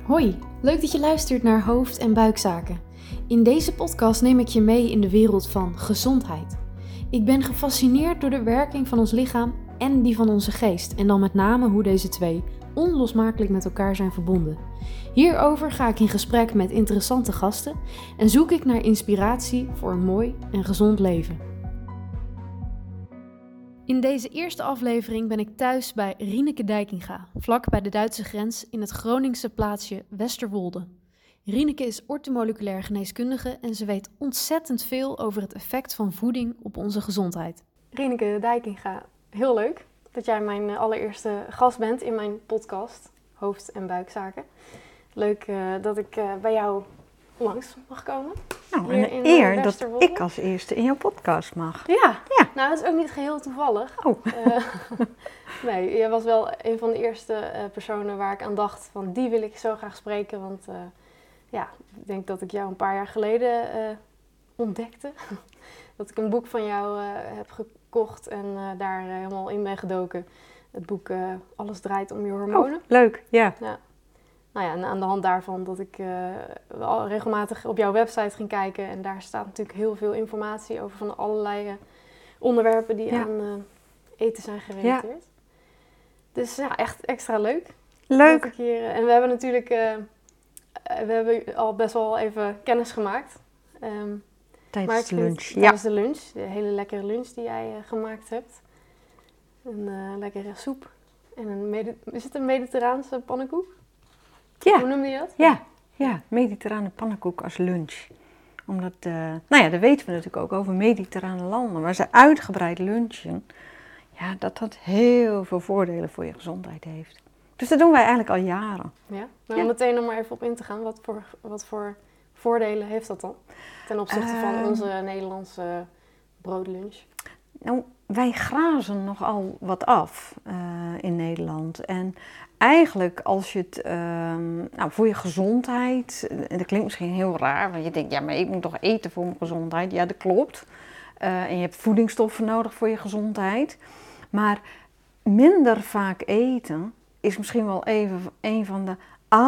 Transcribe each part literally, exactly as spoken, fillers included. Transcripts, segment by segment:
Hoi, leuk dat je luistert naar Hoofd- en Buikzaken. In deze podcast neem ik je mee in de wereld van gezondheid. Ik ben gefascineerd door de werking van ons lichaam en die van onze geest. En dan met name hoe deze twee onlosmakelijk met elkaar zijn verbonden. Hierover ga ik in gesprek met interessante gasten en zoek ik naar inspiratie voor een mooi en gezond leven. In deze eerste aflevering ben ik thuis bij Rieneke Dijkinga, vlak bij de Duitse grens in het Groningse plaatsje Westerwolde. Rieneke is orthomoleculair geneeskundige en ze weet ontzettend veel over het effect van voeding op onze gezondheid. Rieneke Dijkinga, heel leuk dat jij mijn allereerste gast bent in mijn podcast Hoofd- en Buikzaken. Leuk uh, dat ik uh, bij jou langs mag komen. Nou, en een eer dat ik als eerste in jouw podcast mag. Ja, ja. Nou dat is ook niet geheel toevallig. Oh. Uh, nee, jij was wel een van de eerste uh, personen waar ik aan dacht van die wil ik zo graag spreken. Want uh, ja, ik denk dat ik jou een paar jaar geleden uh, ontdekte. Dat ik een boek van jou uh, heb gekocht en uh, daar uh, helemaal in ben gedoken. Het boek uh, Alles draait om je hormonen. Oh, leuk, ja. ja. Nou ja, en aan de hand daarvan dat ik uh, al regelmatig op jouw website ging kijken. En daar staat natuurlijk heel veel informatie over van allerlei uh, onderwerpen die ja. aan uh, eten zijn gerelateerd. Ja. Dus ja, echt extra leuk. Leuk. Dat ik hier, uh, en we hebben natuurlijk uh, we hebben al best wel even kennis gemaakt. Um, tijdens de lunch. Ja. Tijdens de lunch. De hele lekkere lunch die jij uh, gemaakt hebt. Een uh, lekkere soep. En een medi- is het een mediterraanse pannenkoek? Ja. Hoe noemde je dat? Ja, ja, mediterrane pannenkoek als lunch. Omdat, uh, nou ja, dat weten we natuurlijk ook over mediterrane landen. Waar ze uitgebreid lunchen, ja, dat dat heel veel voordelen voor je gezondheid heeft. Dus dat doen wij eigenlijk al jaren. Ja, maar om ja. meteen er maar even op in te gaan. Wat voor, wat voor voordelen heeft dat dan? Ten opzichte uh, van onze Nederlandse broodlunch. Nou, wij grazen nogal wat af uh, in Nederland. En eigenlijk als je het, uh, nou voor je gezondheid, en dat klinkt misschien heel raar, want je denkt, ja maar ik moet toch eten voor mijn gezondheid. Ja, dat klopt. Uh, en je hebt voedingsstoffen nodig voor je gezondheid. Maar minder vaak eten is misschien wel even een van de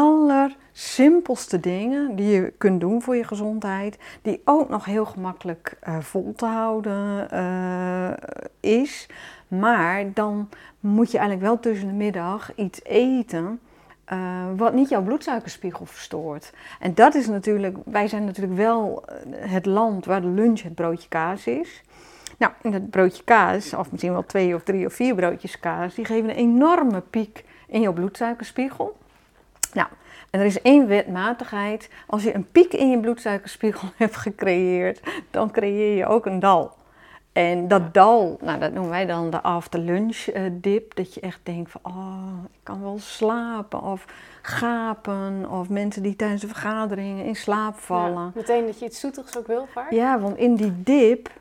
allersimpelste dingen die je kunt doen voor je gezondheid, die ook nog heel gemakkelijk uh, vol te houden uh, is. Maar dan moet je eigenlijk wel tussen de middag iets eten uh, wat niet jouw bloedsuikerspiegel verstoort. En dat is natuurlijk, wij zijn natuurlijk wel het land waar de lunch het broodje kaas is. Nou, en dat broodje kaas, of misschien wel twee of drie of vier broodjes kaas, die geven een enorme piek in jouw bloedsuikerspiegel. Nou, en er is één wetmatigheid. Als je een piek in je bloedsuikerspiegel hebt gecreëerd, dan creëer je ook een dal. En dat dal, nou, dat noemen wij dan de after lunch uh, dip. Dat je echt denkt van, oh, ik kan wel slapen of gapen. Of mensen die tijdens de vergaderingen in slaap vallen. Ja, meteen dat je iets zoetigs ook wil vaak. Ja, want in die dip,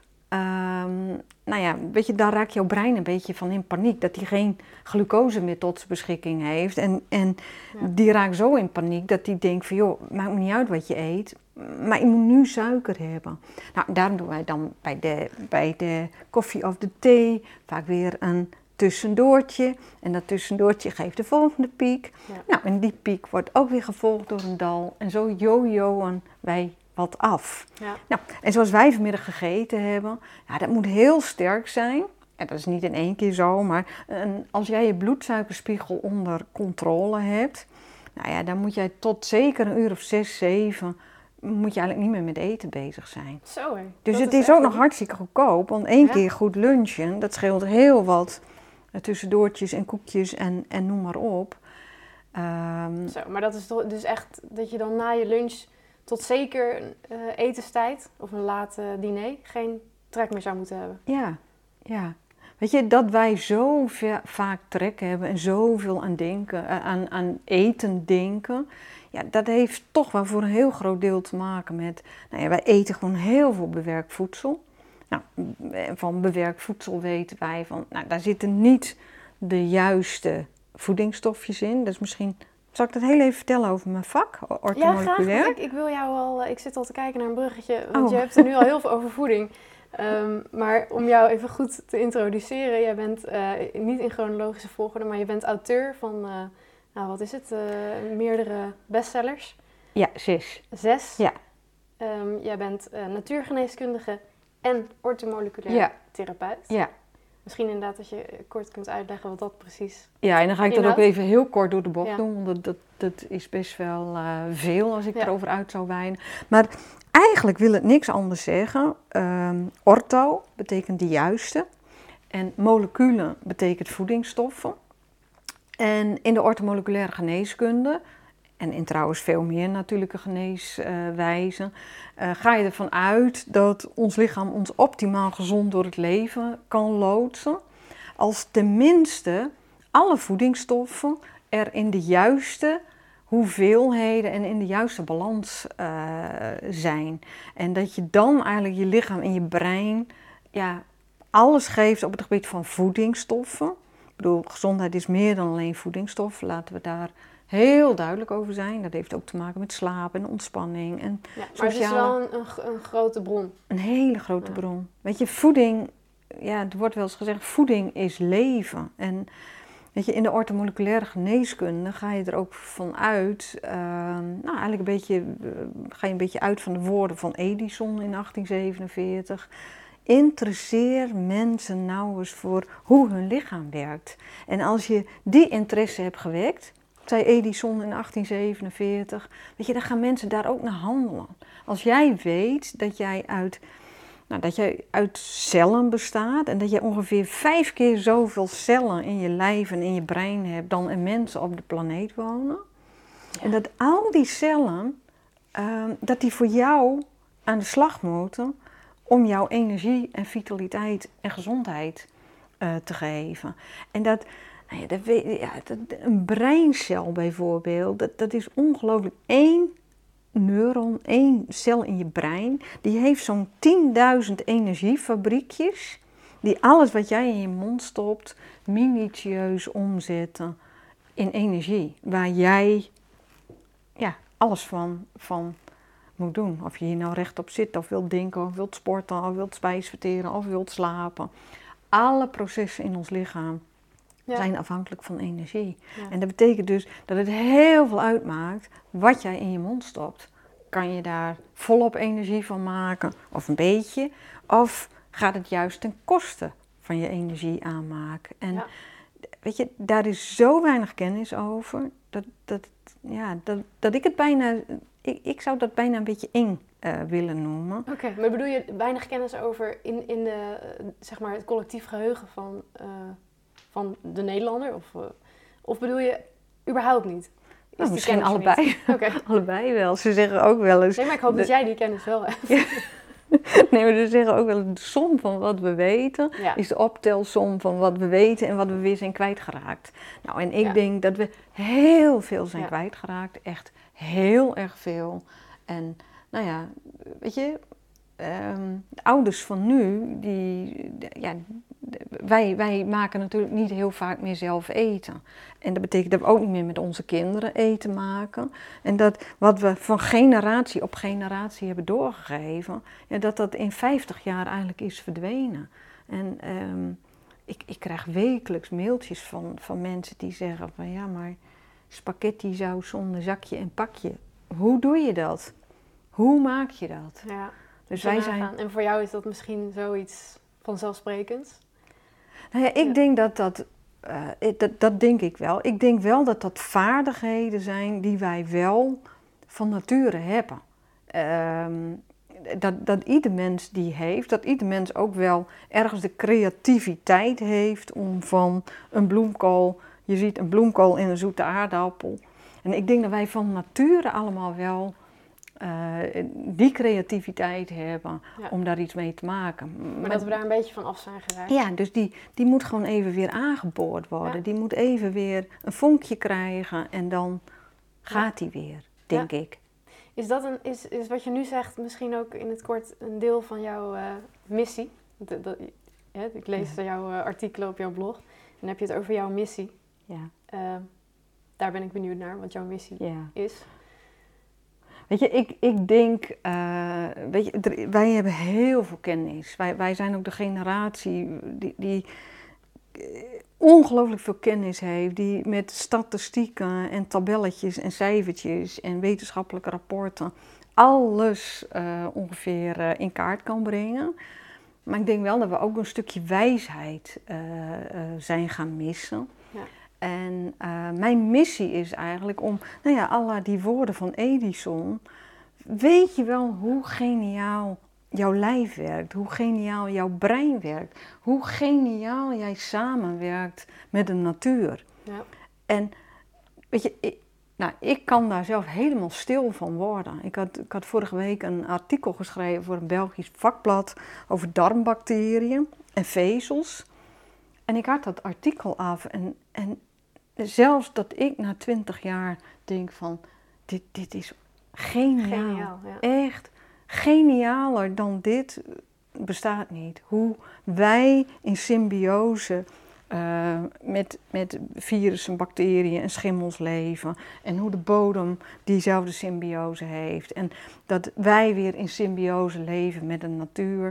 um, nou ja, weet je, daar raakt jouw brein een beetje van in paniek. Dat hij geen glucose meer tot zijn beschikking heeft. En, en ja. die raakt zo in paniek dat hij denkt van, joh, maakt me niet uit wat je eet. Maar ik moet nu suiker hebben. Nou, daarom doen wij dan bij de, bij de koffie of de thee vaak weer een tussendoortje. En dat tussendoortje geeft de volgende piek. Ja. Nou, en die piek wordt ook weer gevolgd door een dal. En zo jojoen wij wat af. Ja. Nou, en zoals wij vanmiddag gegeten hebben, ja, dat moet heel sterk zijn. En dat is niet in één keer zo, maar een, als jij je bloedsuikerspiegel onder controle hebt, nou ja, dan moet jij tot zeker een uur of zes, zeven, moet je eigenlijk niet meer met eten bezig zijn. Zo hè. Dus dat het is, is ook nog hartstikke goedkoop, want één ja. keer goed lunchen, dat scheelt heel wat tussendoortjes en koekjes en, en noem maar op. Um, Zo, maar dat is toch, dus echt dat je dan na je lunch tot zeker uh, etenstijd of een late diner geen trek meer zou moeten hebben. Ja, ja. Weet je, dat wij zo ver, vaak trek hebben en zoveel aan, denken, aan, aan eten denken, ja, dat heeft toch wel voor een heel groot deel te maken met, nou ja, wij eten gewoon heel veel bewerkt voedsel. Nou, van bewerkt voedsel weten wij van, nou, daar zitten niet de juiste voedingsstofjes in. Dus misschien, zal ik dat heel even vertellen over mijn vak, orthomoleculair? Ja, graag. Ik, ik wil jou al, ik zit al te kijken naar een bruggetje, want oh. je hebt er nu al heel veel over voeding. Um, maar om jou even goed te introduceren, jij bent uh, niet in chronologische volgorde, maar je bent auteur van uh, Nou, wat is het? Uh, meerdere bestsellers? Ja, zes. Zes? Ja. Um, jij bent uh, natuurgeneeskundige en orthomoleculair ja. therapeut. Ja. Misschien inderdaad dat je kort kunt uitleggen wat dat precies Ja, en dan ga ik inhoudt. dat ook even heel kort door de bocht ja. doen, want dat, dat, dat is best wel uh, veel als ik ja. erover uit zou wijnen. Maar eigenlijk wil het niks anders zeggen. Um, ortho betekent de juiste en moleculen betekent voedingsstoffen. En in de orthomoleculaire geneeskunde, en in trouwens veel meer natuurlijke geneeswijzen, uh, ga je ervan uit dat ons lichaam ons optimaal gezond door het leven kan loodsen. Als tenminste alle voedingsstoffen er in de juiste hoeveelheden en in de juiste balans uh, zijn. En dat je dan eigenlijk je lichaam en je brein ja, alles geeft op het gebied van voedingsstoffen. Ik bedoel, gezondheid is meer dan alleen voedingsstoffen, laten we daar heel duidelijk over zijn. Dat heeft ook te maken met slaap en ontspanning. En ja, maar sociale... het is wel een, een, een grote bron. Een hele grote ja. bron. Weet je, voeding, ja, er wordt wel eens gezegd, voeding is leven. En weet je, in de orthomoleculaire geneeskunde ga je er ook van uit, uh, nou eigenlijk een beetje, uh, ga je een beetje uit van de woorden van Edison in achttien zevenenveertig. Interesseer mensen nou eens voor hoe hun lichaam werkt. En als je die interesse hebt gewekt, zei Edison in achttien zevenenveertig, weet je, dan gaan mensen daar ook naar handelen. Als jij weet dat jij uit, nou, dat jij uit cellen bestaat en dat je ongeveer vijf keer zoveel cellen in je lijf en in je brein hebt dan er mensen op de planeet wonen. Ja. En dat al die cellen, uh, dat die voor jou aan de slag moeten om jouw energie en vitaliteit en gezondheid uh, te geven. En dat, nou ja, dat, ja, dat, een breincel bijvoorbeeld, dat, dat is ongelooflijk. Eén neuron, één cel in je brein, die heeft zo'n tienduizend energiefabriekjes, die alles wat jij in je mond stopt, minutieus omzetten in energie. Waar jij ja, alles van... van moet doen. Of je hier nou rechtop zit, of wilt denken, of wilt sporten, of wilt spijs verteren, of wilt slapen. Alle processen in ons lichaam ja. zijn afhankelijk van energie. Ja. En dat betekent dus dat het heel veel uitmaakt wat jij in je mond stopt. Kan je daar volop energie van maken, of een beetje, of gaat het juist ten koste van je energie aanmaken. En ja. weet je, daar is zo weinig kennis over, dat, dat, ja, dat, dat ik het bijna... Ik, ik zou dat bijna een beetje eng uh, willen noemen. Oké, okay, maar bedoel je weinig kennis over in, in de, zeg maar het collectief geheugen van, uh, van de Nederlander? Of, uh, of bedoel je überhaupt niet? Nou, misschien allebei. Okay. allebei wel. Ze zeggen ook wel eens... Nee, maar ik hoop de... dat jij die kennis wel hebt. Ja. Nee, maar ze zeggen ook wel, de som van wat we weten ja. is de optelsom van wat we weten en wat we weer zijn kwijtgeraakt. Nou, en ik ja. denk dat we heel veel zijn ja. kwijtgeraakt. Echt heel erg veel. En nou ja, weet je, um, de ouders van nu, die, ja, wij, wij maken natuurlijk niet heel vaak meer zelf eten. En dat betekent dat we ook niet meer met onze kinderen eten maken. En dat wat we van generatie op generatie hebben doorgegeven, ja, dat dat in vijftig jaar eigenlijk is verdwenen. En um, ik, ik krijg wekelijks mailtjes van, van mensen die zeggen van ja, maar spaghetti saus zonder zakje en pakje. Hoe doe je dat? Hoe maak je dat? Ja, dus wij zijn... En voor jou is dat misschien zoiets vanzelfsprekends? Nou ja, ik ja. denk dat dat, uh, dat, dat denk ik wel. Ik denk wel dat dat vaardigheden zijn die wij wel van nature hebben. Um, dat, dat ieder mens die heeft, dat ieder mens ook wel ergens de creativiteit heeft om van een bloemkool, je ziet een bloemkool in een zoete aardappel. En ik denk dat wij van nature allemaal wel uh, die creativiteit hebben ja. om daar iets mee te maken. Maar, maar dat we daar een beetje van af zijn geraakt. Ja, dus die, die moet gewoon even weer aangeboord worden. Ja. Die moet even weer een vonkje krijgen en dan gaat die weer, denk ja. ik. Is, dat een, is, is wat je nu zegt misschien ook in het kort een deel van jouw uh, missie? Dat, dat, ja, ik lees ja. jouw uh, artikelen op jouw blog en dan heb je het over jouw missie. Ja. Uh, daar ben ik benieuwd naar, wat jouw missie ja. is. Weet je, ik, ik denk, uh, weet je, er, wij hebben heel veel kennis. Wij, wij zijn ook de generatie die, die ongelooflijk veel kennis heeft, die met statistieken en tabelletjes en cijfertjes en wetenschappelijke rapporten alles uh, ongeveer uh, in kaart kan brengen. Maar ik denk wel dat we ook een stukje wijsheid uh, uh, zijn gaan missen. Ja. En uh, mijn missie is eigenlijk om, nou ja, à la die woorden van Edison, weet je wel hoe geniaal jouw lijf werkt, hoe geniaal jouw brein werkt, hoe geniaal jij samenwerkt met de natuur. Ja. En weet je, ik, nou, ik kan daar zelf helemaal stil van worden. Ik had, ik had vorige week een artikel geschreven voor een Belgisch vakblad over darmbacteriën en vezels. En ik had dat artikel af en, en zelfs dat ik na twintig jaar denk van, dit, dit is geniaal, geniaal ja. Echt genialer dan dit bestaat niet. Hoe wij in symbiose uh, met, met virussen, bacteriën en schimmels leven. En hoe de bodem diezelfde symbiose heeft. En dat wij weer in symbiose leven met de natuur.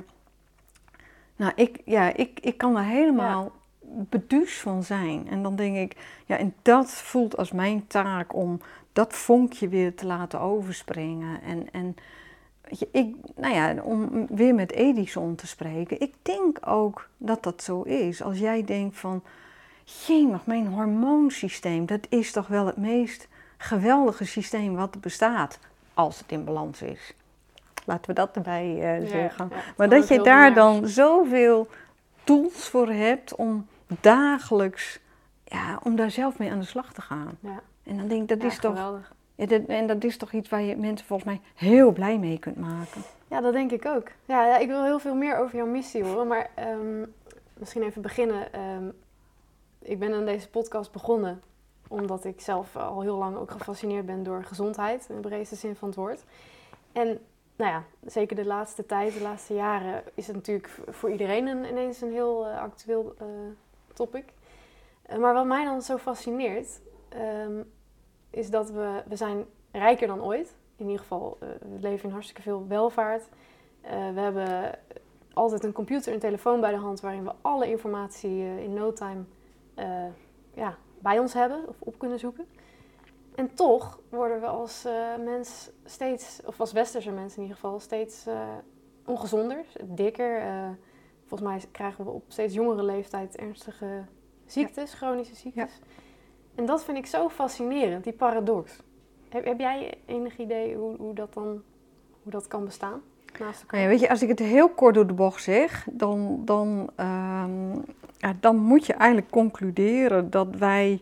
Nou, ik, ja, ik, ik kan er helemaal ja. beduusd van zijn. En dan denk ik, ja, en dat voelt als mijn taak om dat vonkje weer te laten overspringen. En, en weet je, ik, nou ja, om weer met Edison te spreken, ik denk ook dat dat zo is. Als jij denkt van, jemig, mijn hormoonsysteem, dat is toch wel het meest geweldige systeem wat er bestaat, als het in balans is. Laten we dat erbij uh, zeggen. Ja, ja, maar dat je daar dan zoveel tools voor hebt om dagelijks, ja, om daar zelf mee aan de slag te gaan. Ja. En dan denk ik, dat ja, is geweldig. toch... Ja, dat, en dat is toch iets waar je mensen volgens mij heel blij mee kunt maken. Ja, dat denk ik ook. Ja, ja ik wil heel veel meer over jouw missie horen, maar um, misschien even beginnen. Um, ik ben aan deze podcast begonnen omdat ik zelf al heel lang ook gefascineerd ben door gezondheid, in de breedste zin van het woord. En nou ja, zeker de laatste tijd, de laatste jaren, is het natuurlijk voor iedereen een, ineens een heel uh, actueel uh, topic. Uh, maar wat mij dan zo fascineert, um, is dat we, we zijn rijker dan ooit. In ieder geval, uh, we leven in hartstikke veel welvaart. Uh, we hebben altijd een computer en een telefoon bij de hand waarin we alle informatie uh, in no time uh, ja, bij ons hebben of op kunnen zoeken. En toch worden we als uh, mens steeds, of als westerse mensen in ieder geval, steeds uh, ongezonder, dikker. Uh, volgens mij krijgen we op steeds jongere leeftijd ernstige ziektes, ja. chronische ziektes. Ja. En dat vind ik zo fascinerend, die paradox. Heb, heb jij enig idee hoe, hoe, dat dan, hoe dat kan bestaan? Naast elkaar? Ja, weet je, als ik het heel kort door de bocht zeg, dan, dan, um, ja, dan moet je eigenlijk concluderen dat wij...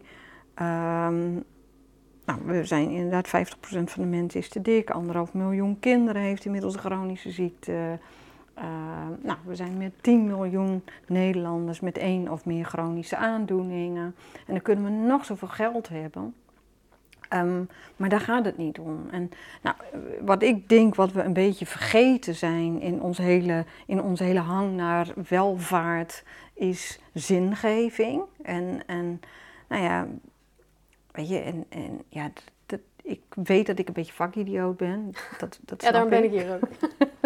Um, nou, we zijn inderdaad vijftig procent van de mensen is te dik, anderhalf miljoen kinderen heeft inmiddels een chronische ziekte. Uh, nou, we zijn met tien miljoen Nederlanders met één of meer chronische aandoeningen. En dan kunnen we nog zoveel geld hebben. Um, maar daar gaat het niet om. En nou, wat ik denk wat we een beetje vergeten zijn in onze hele, in onze hele hang naar welvaart is zingeving. En, en nou ja, weet je, en, en ja, dat, dat, ik weet dat ik een beetje vakidioot ben. Dat, dat ja, daarom ben ik hier ook.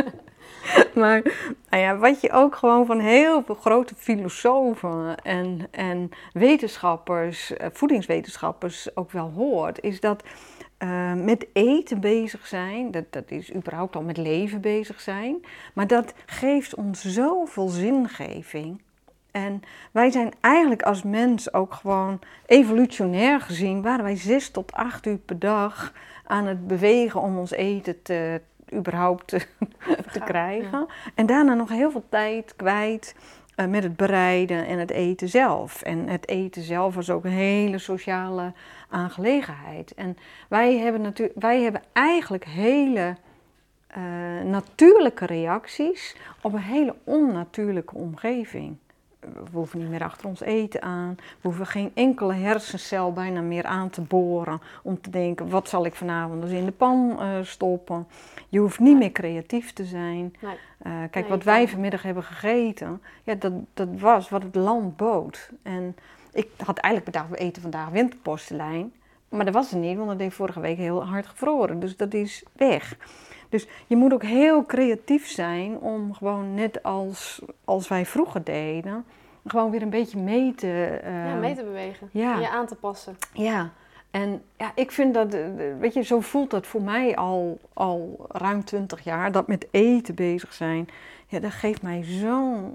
Maar nou ja, wat je ook gewoon van heel veel grote filosofen en, en wetenschappers, voedingswetenschappers ook wel hoort, is dat uh, met eten bezig zijn, dat, dat is überhaupt al met leven bezig zijn, maar dat geeft ons zoveel zingeving. En wij zijn eigenlijk als mens ook gewoon evolutionair gezien, waren wij zes tot acht uur per dag aan het bewegen om ons eten te überhaupt te, te krijgen. Ja. En daarna nog heel veel tijd kwijt uh, met het bereiden en het eten zelf. En het eten zelf was ook een hele sociale aangelegenheid. En wij hebben, natu- wij hebben eigenlijk hele uh, natuurlijke reacties op een hele onnatuurlijke omgeving. We hoeven niet meer achter ons eten aan. We hoeven geen enkele hersencel bijna meer aan te boren om te denken, wat zal ik vanavond dus in de pan uh, stoppen. Je hoeft niet meer creatief te zijn. Nee. Uh, kijk, nee, wat wij vanmiddag hebben gegeten, ja, dat, dat was wat het land bood. En ik had eigenlijk bedacht, we eten vandaag winterpostelijn. Maar dat was het niet, want dat heeft vorige week heel hard gevroren. Dus dat is weg. Dus je moet ook heel creatief zijn om gewoon net als, als wij vroeger deden, gewoon weer een beetje mee te... Uh, ja, mee te bewegen. Ja. En je aan te passen. Ja, en ja, ik vind dat, weet je, zo voelt dat voor mij al, al ruim twintig jaar, dat met eten bezig zijn. Ja, dat geeft mij zo'n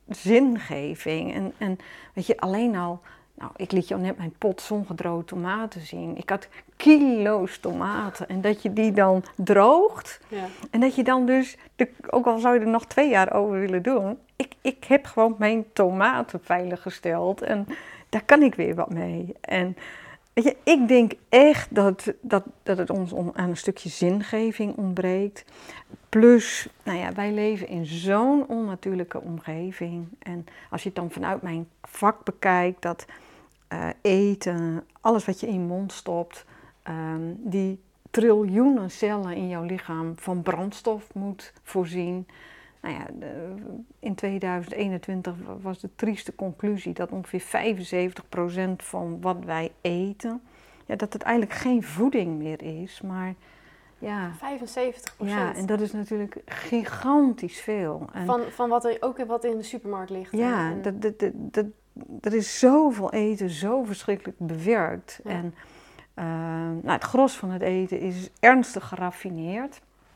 zingeving. En, en weet je, alleen al, nou, ik liet jou net mijn pot zongedroogde tomaten zien. Ik had kilo's tomaten en dat je die dan droogt. Ja. En dat je dan dus, de, ook al zou je er nog twee jaar over willen doen, ik, ik heb gewoon mijn tomaten veiliggesteld en daar kan ik weer wat mee. En weet je, ik denk echt dat, dat, dat het ons om, aan een stukje zingeving ontbreekt. Plus, nou ja, wij leven in zo'n onnatuurlijke omgeving. En als je het dan vanuit mijn vak bekijkt, dat uh, eten, alles wat je in je mond stopt, um, die triljoenen cellen in jouw lichaam van brandstof moet voorzien. Nou ja, de, in tweeduizend eenentwintig was de trieste conclusie dat ongeveer vijfenzeventig procent van wat wij eten, ja, dat het eigenlijk geen voeding meer is, maar ja. vijfenzeventig procent? Ja, en dat is natuurlijk gigantisch veel. En van, van wat er ook wat in de supermarkt ligt. Ja, en, dat, dat, dat, dat, er is zoveel eten, zo verschrikkelijk bewerkt. Ja. En uh, nou, het gros van het eten is ernstig geraffineerd.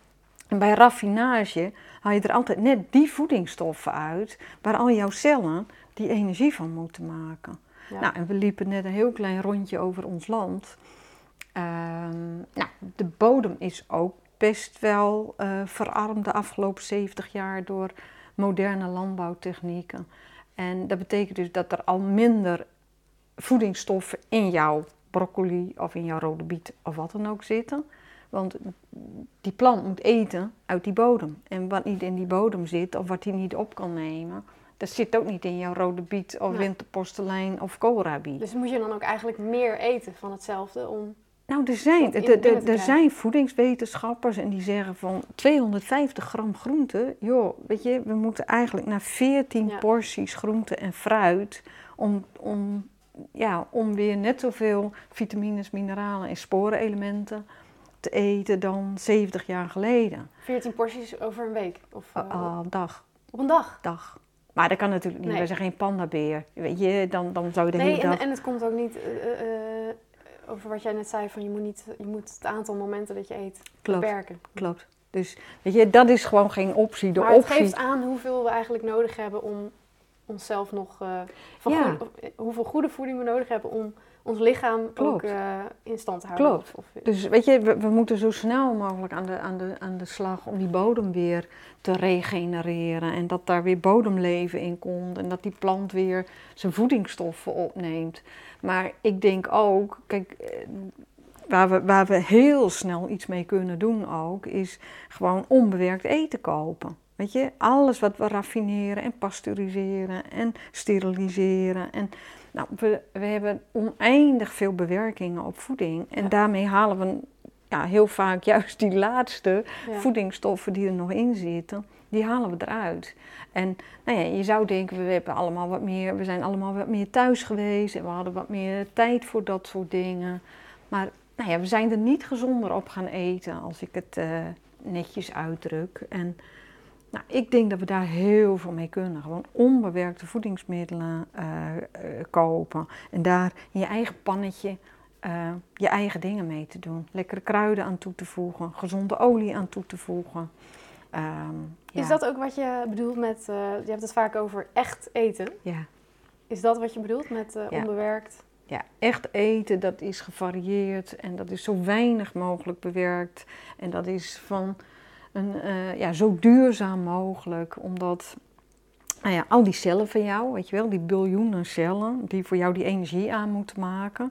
En bij raffinage haal je er altijd net die voedingsstoffen uit waar al jouw cellen die energie van moeten maken. Ja. Nou, en we liepen net een heel klein rondje over ons land. Uh, nou, de bodem is ook best wel uh, verarmd de afgelopen zeventig jaar door moderne landbouwtechnieken. En dat betekent dus dat er al minder voedingsstoffen in jouw broccoli of in jouw rode biet of wat dan ook zitten. Want die plant moet eten uit die bodem. En wat niet in die bodem zit of wat hij niet op kan nemen, dat zit ook niet in jouw rode biet of nee. winterporselein of koolrabi. Dus moet je dan ook eigenlijk meer eten van hetzelfde om... Nou, er zijn, de, de, er zijn voedingswetenschappers en die zeggen van tweehonderdvijftig gram groente, joh, weet je, we moeten eigenlijk naar veertien ja. porties groente en fruit om, om, ja, om weer net zoveel vitamines, mineralen en sporenelementen te eten dan zeventig jaar geleden. veertien porties over een week? Of, uh, uh, dag. Op een dag? Dag. Maar dat kan natuurlijk niet, nee. wij zijn geen pandabeer. Weet je, dan, dan zou je de nee, hele en, dag... en het komt ook niet... Uh, uh, over wat jij net zei, van je moet, niet, je moet het aantal momenten dat je eet klopt, beperken. Klopt. Dus weet je, dat is gewoon geen optie. De maar het optie... geeft aan hoeveel we eigenlijk nodig hebben om onszelf nog... Uh, van ja. goede, hoeveel goede voeding we nodig hebben om ons lichaam klopt. ook uh, in stand te houden. Klopt. Of, of, dus weet je, we, we moeten zo snel mogelijk aan de, aan, de, aan de slag om die bodem weer te regenereren. En dat daar weer bodemleven in komt. En dat die plant weer zijn voedingsstoffen opneemt. Maar ik denk ook, kijk, waar we, waar we heel snel iets mee kunnen doen ook, is gewoon onbewerkt eten kopen. Weet je, alles wat we raffineren en pasteuriseren en steriliseren. En, nou, we, we hebben oneindig veel bewerkingen op voeding. En ja. daarmee halen we ja, heel vaak juist die laatste ja. voedingsstoffen die er nog in zitten, die halen we eruit. En nou ja, je zou denken, we, hebben allemaal wat meer, we zijn allemaal wat meer thuis geweest en we hadden wat meer tijd voor dat soort dingen. Maar nou ja, we zijn er niet gezonder op gaan eten, als ik het uh, netjes uitdruk. En nou, ik denk dat we daar heel veel mee kunnen. Gewoon onbewerkte voedingsmiddelen uh, uh, kopen. En daar in je eigen pannetje uh, je eigen dingen mee te doen. Lekkere kruiden aan toe te voegen, gezonde olie aan toe te voegen. Um, Is ja. dat ook wat je bedoelt met, uh, je hebt het vaak over echt eten. Ja. Is dat wat je bedoelt met uh, ja. onbewerkt? Ja, echt eten, dat is gevarieerd en dat is zo weinig mogelijk bewerkt. En dat is van een, uh, ja, zo duurzaam mogelijk, omdat nou ja, al die cellen van jou, weet je wel, die biljoenen cellen die voor jou die energie aan moeten maken.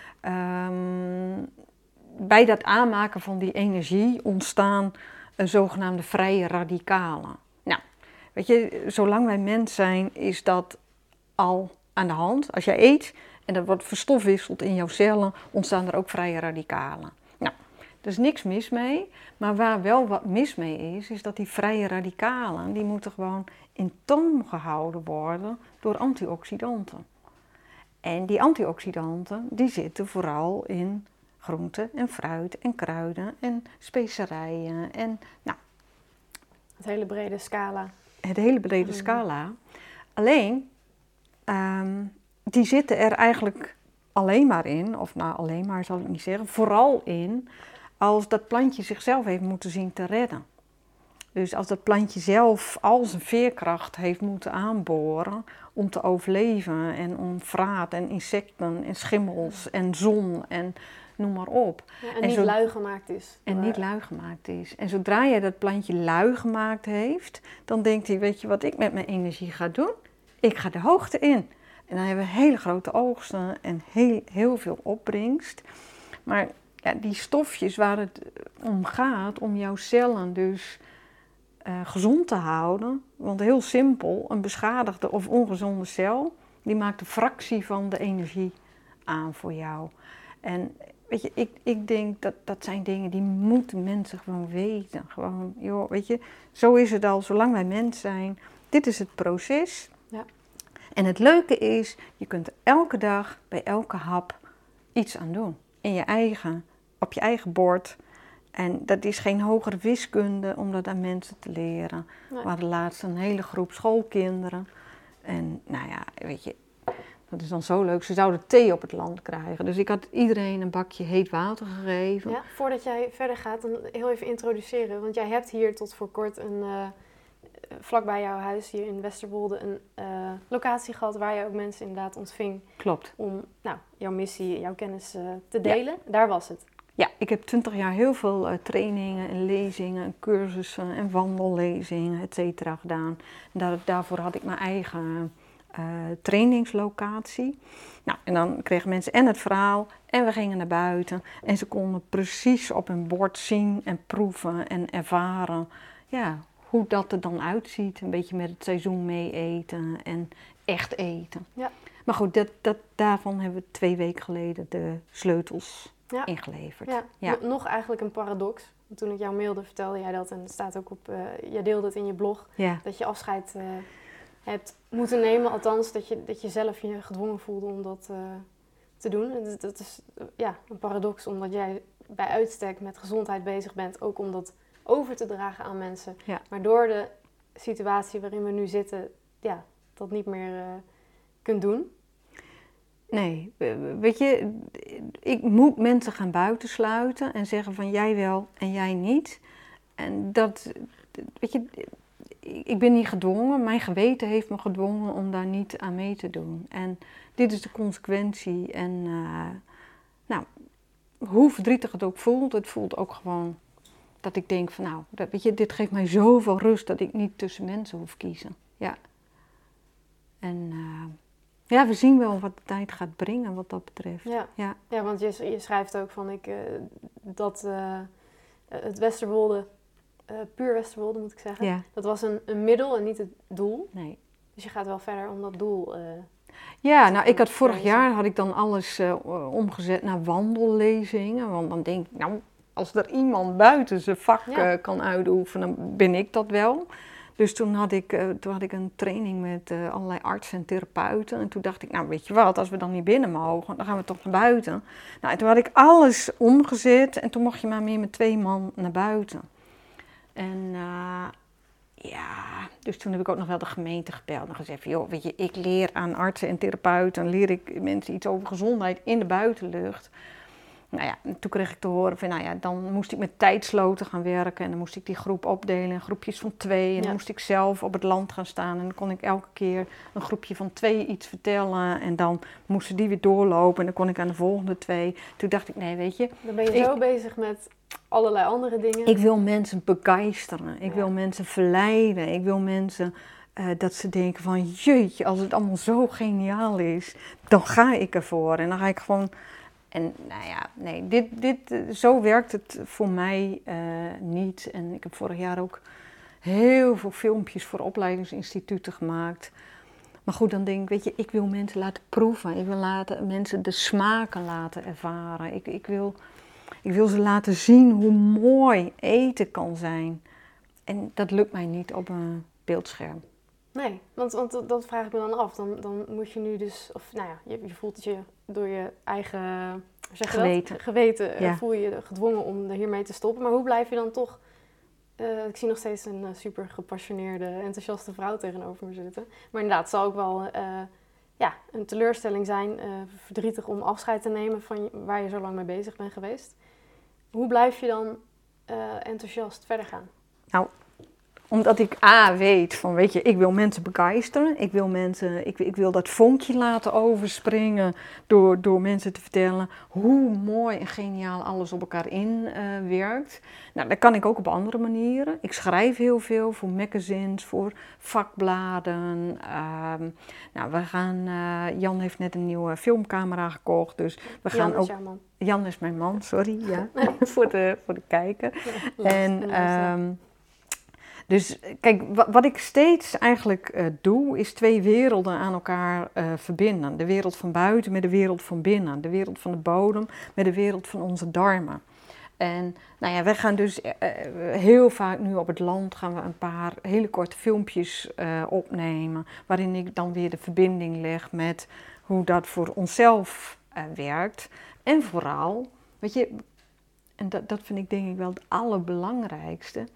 Um, bij dat aanmaken van die energie ontstaan uh, zogenaamde vrije radicalen. Nou, weet je, zolang wij mens zijn is dat al aan de hand. Als jij eet en dat wordt verstofwisseld in jouw cellen, ontstaan er ook vrije radicalen. Nou, er is niks mis mee, maar waar wel wat mis mee is, is dat die vrije radicalen, die moeten gewoon in toom gehouden worden door antioxidanten. En die antioxidanten, die zitten vooral in groenten en fruit en kruiden en specerijen en nou. Het hele brede scala. Het hele brede mm. scala. Alleen, um, die zitten er eigenlijk alleen maar in, of nou alleen maar zal ik niet zeggen, vooral in als dat plantje zichzelf heeft moeten zien te redden. Dus als dat plantje zelf al zijn veerkracht heeft moeten aanboren om te overleven en om vraat en insecten en schimmels en zon en noem maar op. Ja, en, en niet zo, lui gemaakt is. En maar... niet lui gemaakt is. En zodra je dat plantje lui gemaakt heeft, dan denkt hij, weet je wat ik met mijn energie ga doen? Ik ga de hoogte in. En dan hebben we hele grote oogsten en heel, heel veel opbrengst. Maar ja, die stofjes waar het om gaat, om jouw cellen dus uh, gezond te houden. Want heel simpel, een beschadigde of ongezonde cel, die maakt een fractie van de energie aan voor jou. En weet je, ik, ik denk dat dat zijn dingen die moeten mensen gewoon weten. Gewoon, joh, weet je, zo is het al, zolang wij mens zijn. Dit is het proces. Ja. En het leuke is, je kunt er elke dag bij elke hap iets aan doen. In je eigen, op je eigen bord. En dat is geen hogere wiskunde om dat aan mensen te leren. Nee. We hadden laatst een hele groep schoolkinderen. En nou ja, weet je, dat is dan zo leuk. Ze zouden thee op het land krijgen. Dus ik had iedereen een bakje heet water gegeven. Ja, voordat jij verder gaat, dan heel even introduceren. Want jij hebt hier tot voor kort een... Uh... vlakbij jouw huis hier in Westerwolde een uh, locatie gehad waar je ook mensen inderdaad ontving. Klopt. Om nou, jouw missie, jouw kennis uh, te delen. Ja. Daar was het. Ja, ik heb twintig jaar heel veel uh, trainingen en lezingen en cursussen en wandellezingen, et cetera gedaan. En daar, daarvoor had ik mijn eigen uh, trainingslocatie. Nou, en dan kregen mensen en het verhaal en we gingen naar buiten. En ze konden precies op hun bord zien en proeven en ervaren. Ja, hoe dat er dan uitziet, een beetje met het seizoen mee eten en echt eten. Ja. Maar goed, dat, dat, daarvan hebben we twee weken geleden de sleutels ja. ingeleverd. Ja. Ja. Nog eigenlijk een paradox. Toen ik jou mailde vertelde jij dat en het staat ook op, uh, jij deelde het in je blog, ja. dat je afscheid uh, hebt moeten nemen. Althans, dat je, dat je zelf je gedwongen voelde om dat uh, te doen. En dat, dat is uh, ja, een paradox, omdat jij bij uitstek met gezondheid bezig bent, ook omdat over te dragen aan mensen. Ja. Maar door de situatie waarin we nu zitten, ja, dat niet meer uh, kunt doen. Nee, weet je, ik moet mensen gaan buitensluiten en zeggen van jij wel en jij niet. En dat, weet je, ik ben niet gedwongen. Mijn geweten heeft me gedwongen om daar niet aan mee te doen. En dit is de consequentie. En uh, nou, hoe verdrietig het ook voelt, het voelt ook gewoon... Dat ik denk van nou, dat, weet je, dit geeft mij zoveel rust dat ik niet tussen mensen hoef kiezen. Ja. En uh, ja, we zien wel wat de tijd gaat brengen wat dat betreft. Ja, ja. ja want je, je schrijft ook van ik, uh, dat uh, het Westerwolde, uh, puur Westerwolde moet ik zeggen, ja. dat was een, een middel en niet het doel. Nee. Dus je gaat wel verder om dat doel... Uh, Ja, nou ik had vorig jaar had ik dan alles uh, omgezet naar wandellezingen. Want dan denk ik, nou... Als er iemand buiten zijn vak ja. uh, kan uitoefenen, ben ik dat wel. Dus toen had ik, uh, toen had ik een training met uh, allerlei artsen en therapeuten. En toen dacht ik, nou weet je wat, als we dan niet binnen mogen, dan gaan we toch naar buiten. Nou, en toen had ik alles omgezet en toen mocht je maar meer met twee man naar buiten. En uh, ja, dus toen heb ik ook nog wel de gemeente gebeld en gezegd van, joh, weet je, ik leer aan artsen en therapeuten, leer ik mensen iets over gezondheid in de buitenlucht. Nou ja, toen kreeg ik te horen van, nou ja, dan moest ik met tijdsloten gaan werken en dan moest ik die groep opdelen in groepjes van twee en dan ja. moest ik zelf op het land gaan staan en dan kon ik elke keer een groepje van twee iets vertellen en dan moesten die weer doorlopen en dan kon ik aan de volgende twee. Toen dacht ik, nee, weet je. Dan ben je ik, zo bezig met allerlei andere dingen. Ik wil mensen begeisteren, ik ja. wil mensen verleiden, ik wil mensen... Uh, dat ze denken van, jeetje, als het allemaal zo geniaal is, dan ga ik ervoor en dan ga ik gewoon... En nou ja, nee, dit, dit, zo werkt het voor mij uh, niet. En ik heb vorig jaar ook heel veel filmpjes voor opleidingsinstituten gemaakt. Maar goed, dan denk ik, weet je, ik wil mensen laten proeven. Ik wil laten, mensen de smaken laten ervaren. Ik, ik, wil, ik wil ze laten zien hoe mooi eten kan zijn. En dat lukt mij niet op een beeldscherm. Nee, want, want dat vraag ik me dan af. Dan, dan moet je nu dus, of nou ja, je, je voelt je door je eigen zeg je geweten, dat? geweten ja. voel je je gedwongen om er hiermee te stoppen. Maar hoe blijf je dan toch, uh, ik zie nog steeds een uh, super gepassioneerde, enthousiaste vrouw tegenover me zitten. Maar inderdaad, het zal ook wel uh, ja, een teleurstelling zijn, uh, verdrietig om afscheid te nemen van je, waar je zo lang mee bezig bent geweest. Hoe blijf je dan uh, enthousiast verder gaan? Nou, omdat ik A weet van, weet je, ik wil mensen begeisteren. Ik wil mensen, ik, ik wil dat vonkje laten overspringen door, door mensen te vertellen hoe mooi en geniaal alles op elkaar inwerkt. Uh, nou, dat kan ik ook op andere manieren. Ik schrijf heel veel voor magazines, voor vakbladen. Uh, nou, we gaan, uh, Jan heeft net een nieuwe filmcamera gekocht, dus we gaan Jan is ook. jouw man. Jan is mijn man, sorry, ja, voor de voor de kijker. Ja, en um, Dus kijk, wat, wat ik steeds eigenlijk uh, doe, is twee werelden aan elkaar uh, verbinden. De wereld van buiten met de wereld van binnen. De wereld van de bodem met de wereld van onze darmen. En nou ja, wij gaan dus uh, heel vaak nu op het land gaan we een paar hele korte filmpjes uh, opnemen. Waarin ik dan weer de verbinding leg met hoe dat voor onszelf uh, werkt. En vooral, weet je, en dat, dat vind ik denk ik wel het allerbelangrijkste.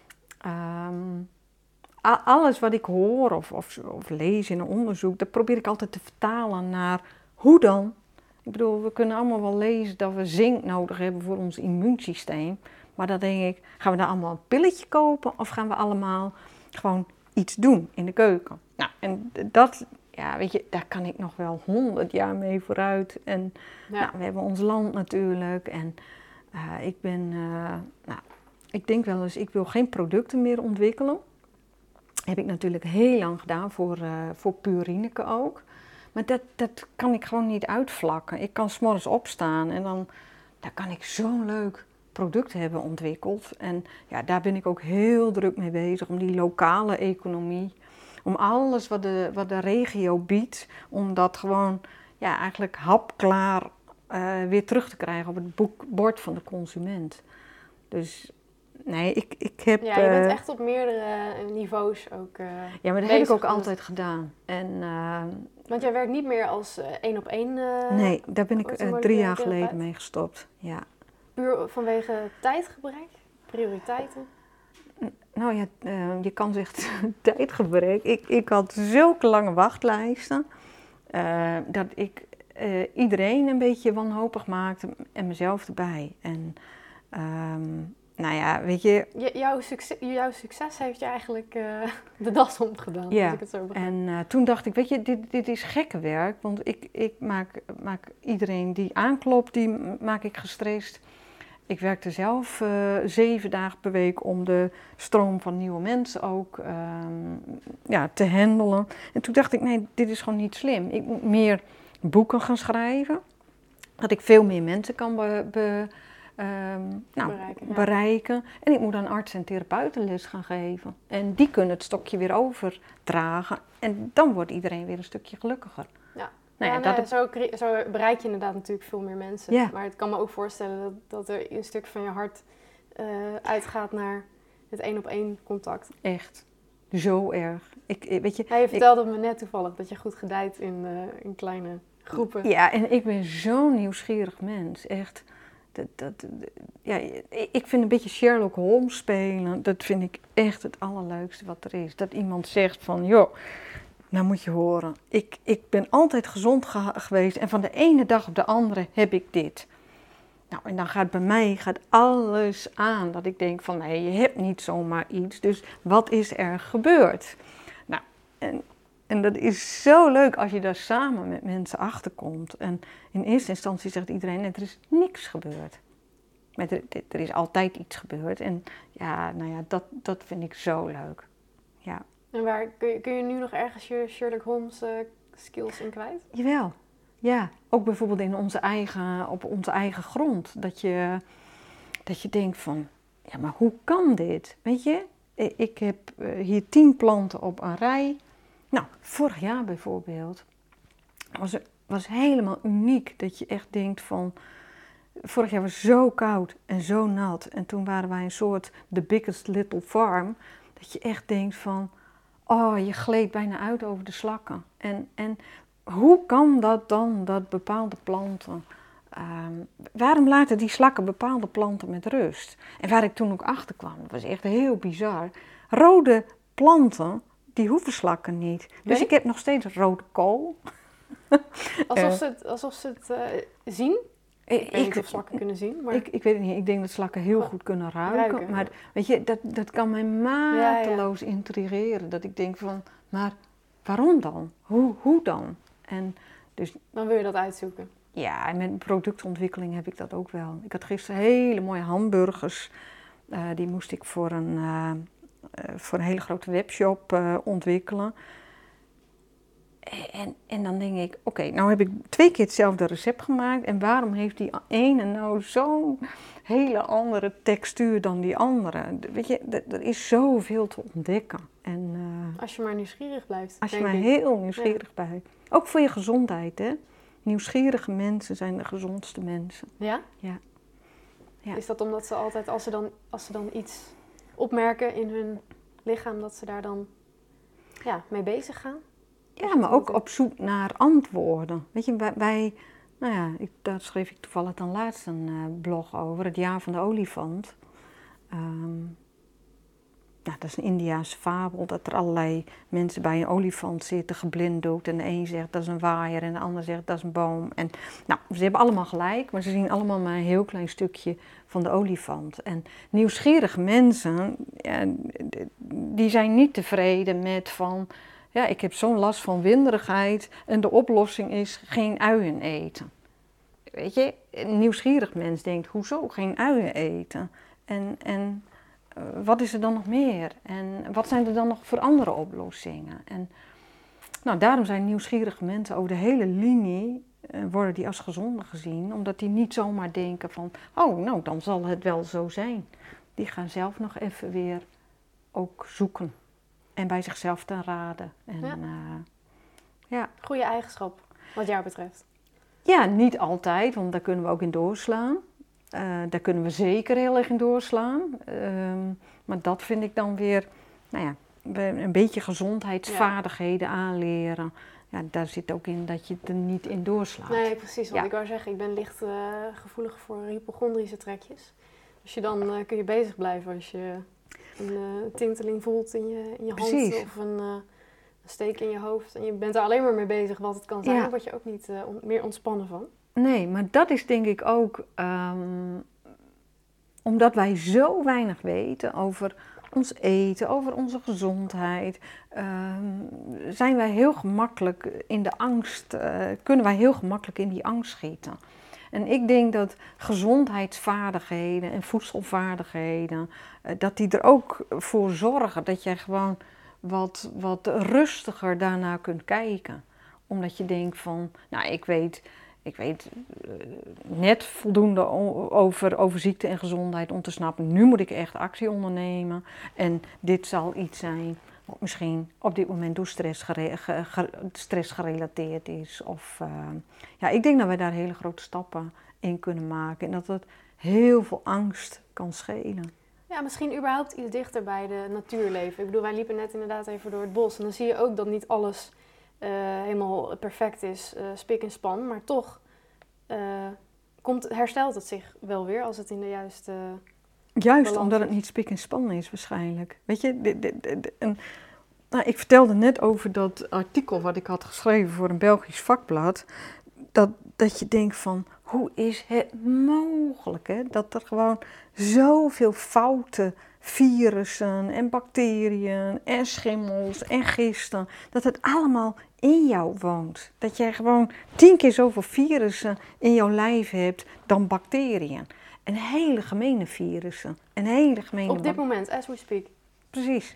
Um, alles wat ik hoor of, of, of lees in een onderzoek, dat probeer ik altijd te vertalen naar hoe dan. Ik bedoel, we kunnen allemaal wel lezen dat we zink nodig hebben voor ons immuunsysteem. Maar dan denk ik, gaan we daar allemaal een pilletje kopen of gaan we allemaal gewoon iets doen in de keuken? Nou, en dat, ja, weet je, daar kan ik nog wel honderd jaar mee vooruit. En ja. nou, we hebben ons land natuurlijk en uh, ik ben, uh, nou, ik denk wel eens, ik wil geen producten meer ontwikkelen. Heb ik natuurlijk heel lang gedaan voor, uh, voor Puur Rieneke ook. Maar dat, dat kan ik gewoon niet uitvlakken. Ik kan 's morgens opstaan en dan, dan kan ik zo'n leuk product hebben ontwikkeld. En ja, daar ben ik ook heel druk mee bezig, om die lokale economie. Om alles wat de, wat de regio biedt, om dat gewoon ja, eigenlijk hapklaar uh, weer terug te krijgen op het boek, bord van de consument. Dus nee, ik, ik heb... Ja, je bent echt op meerdere niveaus ook uh, Ja, maar dat heb ik ook altijd gedaan. En, uh, Want jij werkt niet meer als uh, één op één... Uh, nee, daar ben ik uh, drie jaar geleden mee gestopt. Ja. Puur vanwege tijdgebrek? Prioriteiten? Nou ja, uh, je kan zeggen tijdgebrek. Ik, ik had zulke lange wachtlijsten uh, dat ik uh, iedereen een beetje wanhopig maakte en mezelf erbij. En um, nou ja, weet je... J- jouw, succes, jouw succes heeft je eigenlijk uh, de das omgedaan, ja, als ik het zo begrijp. En uh, toen dacht ik, weet je, dit, dit is gekke werk. Want ik, ik maak, maak iedereen die aanklopt, die maak ik gestrest. Ik werkte zelf uh, zeven dagen per week om de stroom van nieuwe mensen ook uh, ja, te handelen. En toen dacht ik, nee, dit is gewoon niet slim. Ik moet meer boeken gaan schrijven. Dat ik veel meer mensen kan be, be, um, nou, bereiken, ja. bereiken. En ik moet aan artsen en therapeuten les gaan geven. En die kunnen het stokje weer overdragen. En dan wordt iedereen weer een stukje gelukkiger. Ja. Nou ja, ja, nee, dat zo, zo bereik je inderdaad natuurlijk veel meer mensen. Ja. Maar het kan me ook voorstellen dat, dat er een stuk van je hart uh, uitgaat naar het één op één contact. Echt. Zo erg. Ik, weet je, ja, je vertelde ik, me net toevallig dat je goed gedijt in, uh, in kleine groepen. Ja, en ik ben zo'n nieuwsgierig mens. Echt. Dat, dat, ja, ik vind een beetje Sherlock Holmes spelen. Dat vind ik echt het allerleukste wat er is. Dat iemand zegt van, joh, nou moet je horen. Ik, ik ben altijd gezond ge- geweest en van de ene dag op de andere heb ik dit. Nou, en dan gaat bij mij gaat alles aan. Dat ik denk van, nee, je hebt niet zomaar iets. Dus wat is er gebeurd? Nou, en, en dat is zo leuk als je daar samen met mensen achter komt. En in eerste instantie zegt iedereen, nee, er is niks gebeurd. Maar er, er is altijd iets gebeurd. En ja, nou ja, dat, dat vind ik zo leuk. Ja. En waar, kun, je, kun je nu nog ergens je Sherlock Holmes uh, skills in kwijt? Jawel, ja. Ook bijvoorbeeld in onze eigen, op onze eigen grond. Dat je, dat je denkt van, ja, maar hoe kan dit? Weet je, ik heb hier tien planten op een rij. Nou, vorig jaar bijvoorbeeld was het was helemaal uniek. Dat je echt denkt van, vorig jaar was zo koud en zo nat. En toen waren wij een soort The Biggest Little Farm. Dat je echt denkt van, oh, je gleed bijna uit over de slakken. En, en hoe kan dat dan, dat bepaalde planten... Um, waarom laten die slakken bepaalde planten met rust? En waar ik toen ook achter kwam, dat was echt heel bizar. Rode planten, die hoeven slakken niet. Dus nee? ik heb nog steeds rode kool. Alsof Uh, ze het, alsof ze het uh, zien. Ik, ik weet niet of slakken kunnen zien. Maar... Ik, ik weet het niet. Ik denk dat slakken heel goed kunnen ruiken. ruiken. Maar weet je, dat, dat kan mij mateloos ja, ja. intrigeren. Dat ik denk van, maar waarom dan? Hoe, hoe dan? En dus, dan wil je dat uitzoeken. Ja, en met productontwikkeling heb ik dat ook wel. Ik had gisteren hele mooie hamburgers. Uh, die moest ik voor een, uh, uh, voor een hele grote webshop uh, ontwikkelen. En, en dan denk ik, oké, okay, nou heb ik twee keer hetzelfde recept gemaakt. En waarom heeft die ene nou zo'n hele andere textuur dan die andere? Weet je, er is zoveel te ontdekken. En, uh, als je maar nieuwsgierig blijft. Als je maar ik. heel nieuwsgierig ja. blijft. Ook voor je gezondheid, hè. Nieuwsgierige mensen zijn de gezondste mensen. Ja? Ja. ja. Is dat omdat ze altijd, als ze, dan, als ze dan iets opmerken in hun lichaam, dat ze daar dan ja, mee bezig gaan? Ja, maar ook op zoek naar antwoorden. Weet je, wij, wij nou ja, ik, daar schreef ik toevallig dan laatst een uh, blog over, het jaar van de olifant. Um, nou, dat is een Indiase fabel, dat er allerlei mensen bij een olifant zitten, geblinddoekt. En de een zegt dat is een waaier en de ander zegt dat is een boom. En, nou, ze hebben allemaal gelijk, maar ze zien allemaal maar een heel klein stukje van de olifant. En nieuwsgierige mensen, ja, die zijn niet tevreden met van... Ja, ik heb zo'n last van winderigheid en de oplossing is geen uien eten. Weet je, een nieuwsgierig mens denkt, hoezo geen uien eten? En, en uh, wat is er dan nog meer? En wat zijn er dan nog voor andere oplossingen? En nou, daarom zijn nieuwsgierige mensen over de hele linie, uh, worden die als gezonde gezien. Omdat die niet zomaar denken van, oh, nou, dan zal het wel zo zijn. Die gaan zelf nog even weer ook zoeken. En bij zichzelf ten raden. En, ja. Uh, ja. Goede eigenschap, wat jou betreft. Ja, niet altijd, want daar kunnen we ook in doorslaan. Uh, daar kunnen we zeker heel erg in doorslaan. Uh, maar dat vind ik dan weer, nou ja, een beetje gezondheidsvaardigheden ja. aanleren. Ja, daar zit ook in dat je er niet in doorslaat. Nee, precies. Want ja. ik wou zeggen, ik ben licht uh, gevoelig voor hypochondrische trekjes. Dus je dan uh, kun je bezig blijven als je... een uh, tinteling voelt in je, in je hand of een, uh, een steek in je hoofd. En je bent er alleen maar mee bezig wat het kan zijn. Ja. Daar word je ook niet uh, on- meer ontspannen van. Nee, maar dat is denk ik ook... Um, omdat wij zo weinig weten over ons eten, over onze gezondheid... Um, zijn wij heel gemakkelijk in de angst... Uh, kunnen wij heel gemakkelijk in die angst schieten. En ik denk dat gezondheidsvaardigheden en voedselvaardigheden, dat die er ook voor zorgen dat jij gewoon wat, wat rustiger daarnaar kunt kijken. Omdat je denkt van, nou ik weet, ik weet uh, net voldoende over, over ziekte en gezondheid om te snappen, nu moet ik echt actie ondernemen. En dit zal iets zijn wat misschien op dit moment door stress, gere- ge- ge- stress gerelateerd is. Of, uh, ja, ik denk dat wij daar hele grote stappen in kunnen maken en dat het heel veel angst kan schelen. Ja, misschien überhaupt iets dichter bij de natuurleven. Ik bedoel, wij liepen net inderdaad even door het bos en dan zie je ook dat niet alles uh, helemaal perfect is, uh, spik en span, maar toch uh, komt, herstelt het zich wel weer als het in de juiste... Juist omdat het niet spik en span is waarschijnlijk. Weet je, de, de, de, de, en, nou, ik vertelde net over dat artikel wat ik had geschreven voor een Belgisch vakblad, dat, dat je denkt van, hoe is het mogelijk hè? Dat er gewoon zoveel foute virussen en bacteriën en schimmels en gisten, dat het allemaal in jou woont. Dat jij gewoon tien keer zoveel virussen in jouw lijf hebt dan bacteriën. En hele gemene virussen. En hele gemene Op dit moment, as we speak. Precies.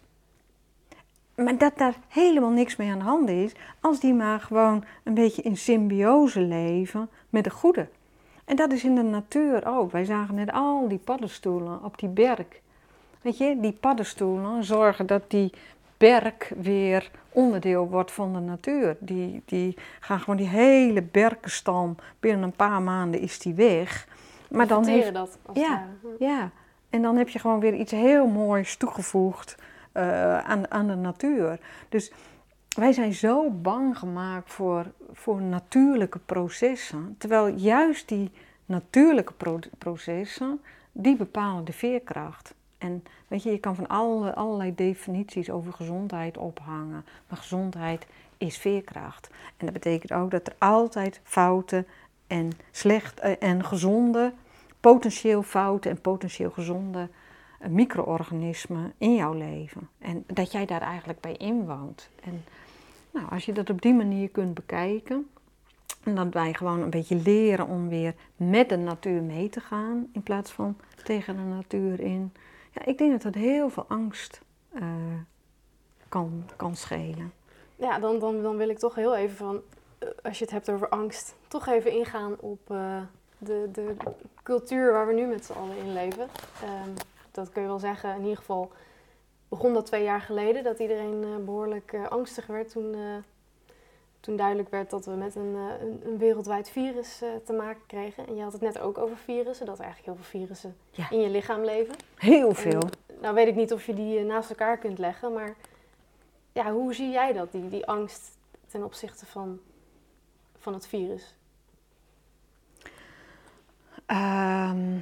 Maar dat daar helemaal niks mee aan de hand is, als die maar gewoon een beetje in symbiose leven met de goede. En dat is in de natuur ook. Wij zagen net al die paddenstoelen op die berg. Weet je, die paddenstoelen zorgen dat die berg weer onderdeel wordt van de natuur. Die, die gaan gewoon die hele berkenstam, binnen een paar maanden is die weg. Maar dan heeft dat als ja, ja, en dan heb je gewoon weer iets heel moois toegevoegd uh, aan, aan de natuur. Dus wij zijn zo bang gemaakt voor, voor natuurlijke processen. Terwijl juist die natuurlijke pro- processen, die bepalen de veerkracht. En weet je, je kan van alle, allerlei definities over gezondheid ophangen. Maar gezondheid is veerkracht. En dat betekent ook dat er altijd fouten en slecht en gezonde, potentieel foute en potentieel gezonde micro-organismen in jouw leven. En dat jij daar eigenlijk bij inwoont. En nou, als je dat op die manier kunt bekijken, en dat wij gewoon een beetje leren om weer met de natuur mee te gaan, in plaats van tegen de natuur in. Ja, ik denk dat dat heel veel angst uh, kan, kan schelen. Ja, dan, dan, dan wil ik toch heel even van, uh, als je het hebt over angst, toch even ingaan op uh, de, de cultuur waar we nu met z'n allen in leven. Um, dat kun je wel zeggen, in ieder geval begon dat twee jaar geleden, dat iedereen uh, behoorlijk uh, angstig werd toen, uh, toen duidelijk werd dat we met een, uh, een, een wereldwijd virus uh, te maken kregen. En je had het net ook over virussen, dat er eigenlijk heel veel virussen ja. in je lichaam leven. Heel veel. En, nou weet ik niet of je die uh, naast elkaar kunt leggen, maar ja, hoe zie jij dat, die, die angst ten opzichte van, van het virus? Um,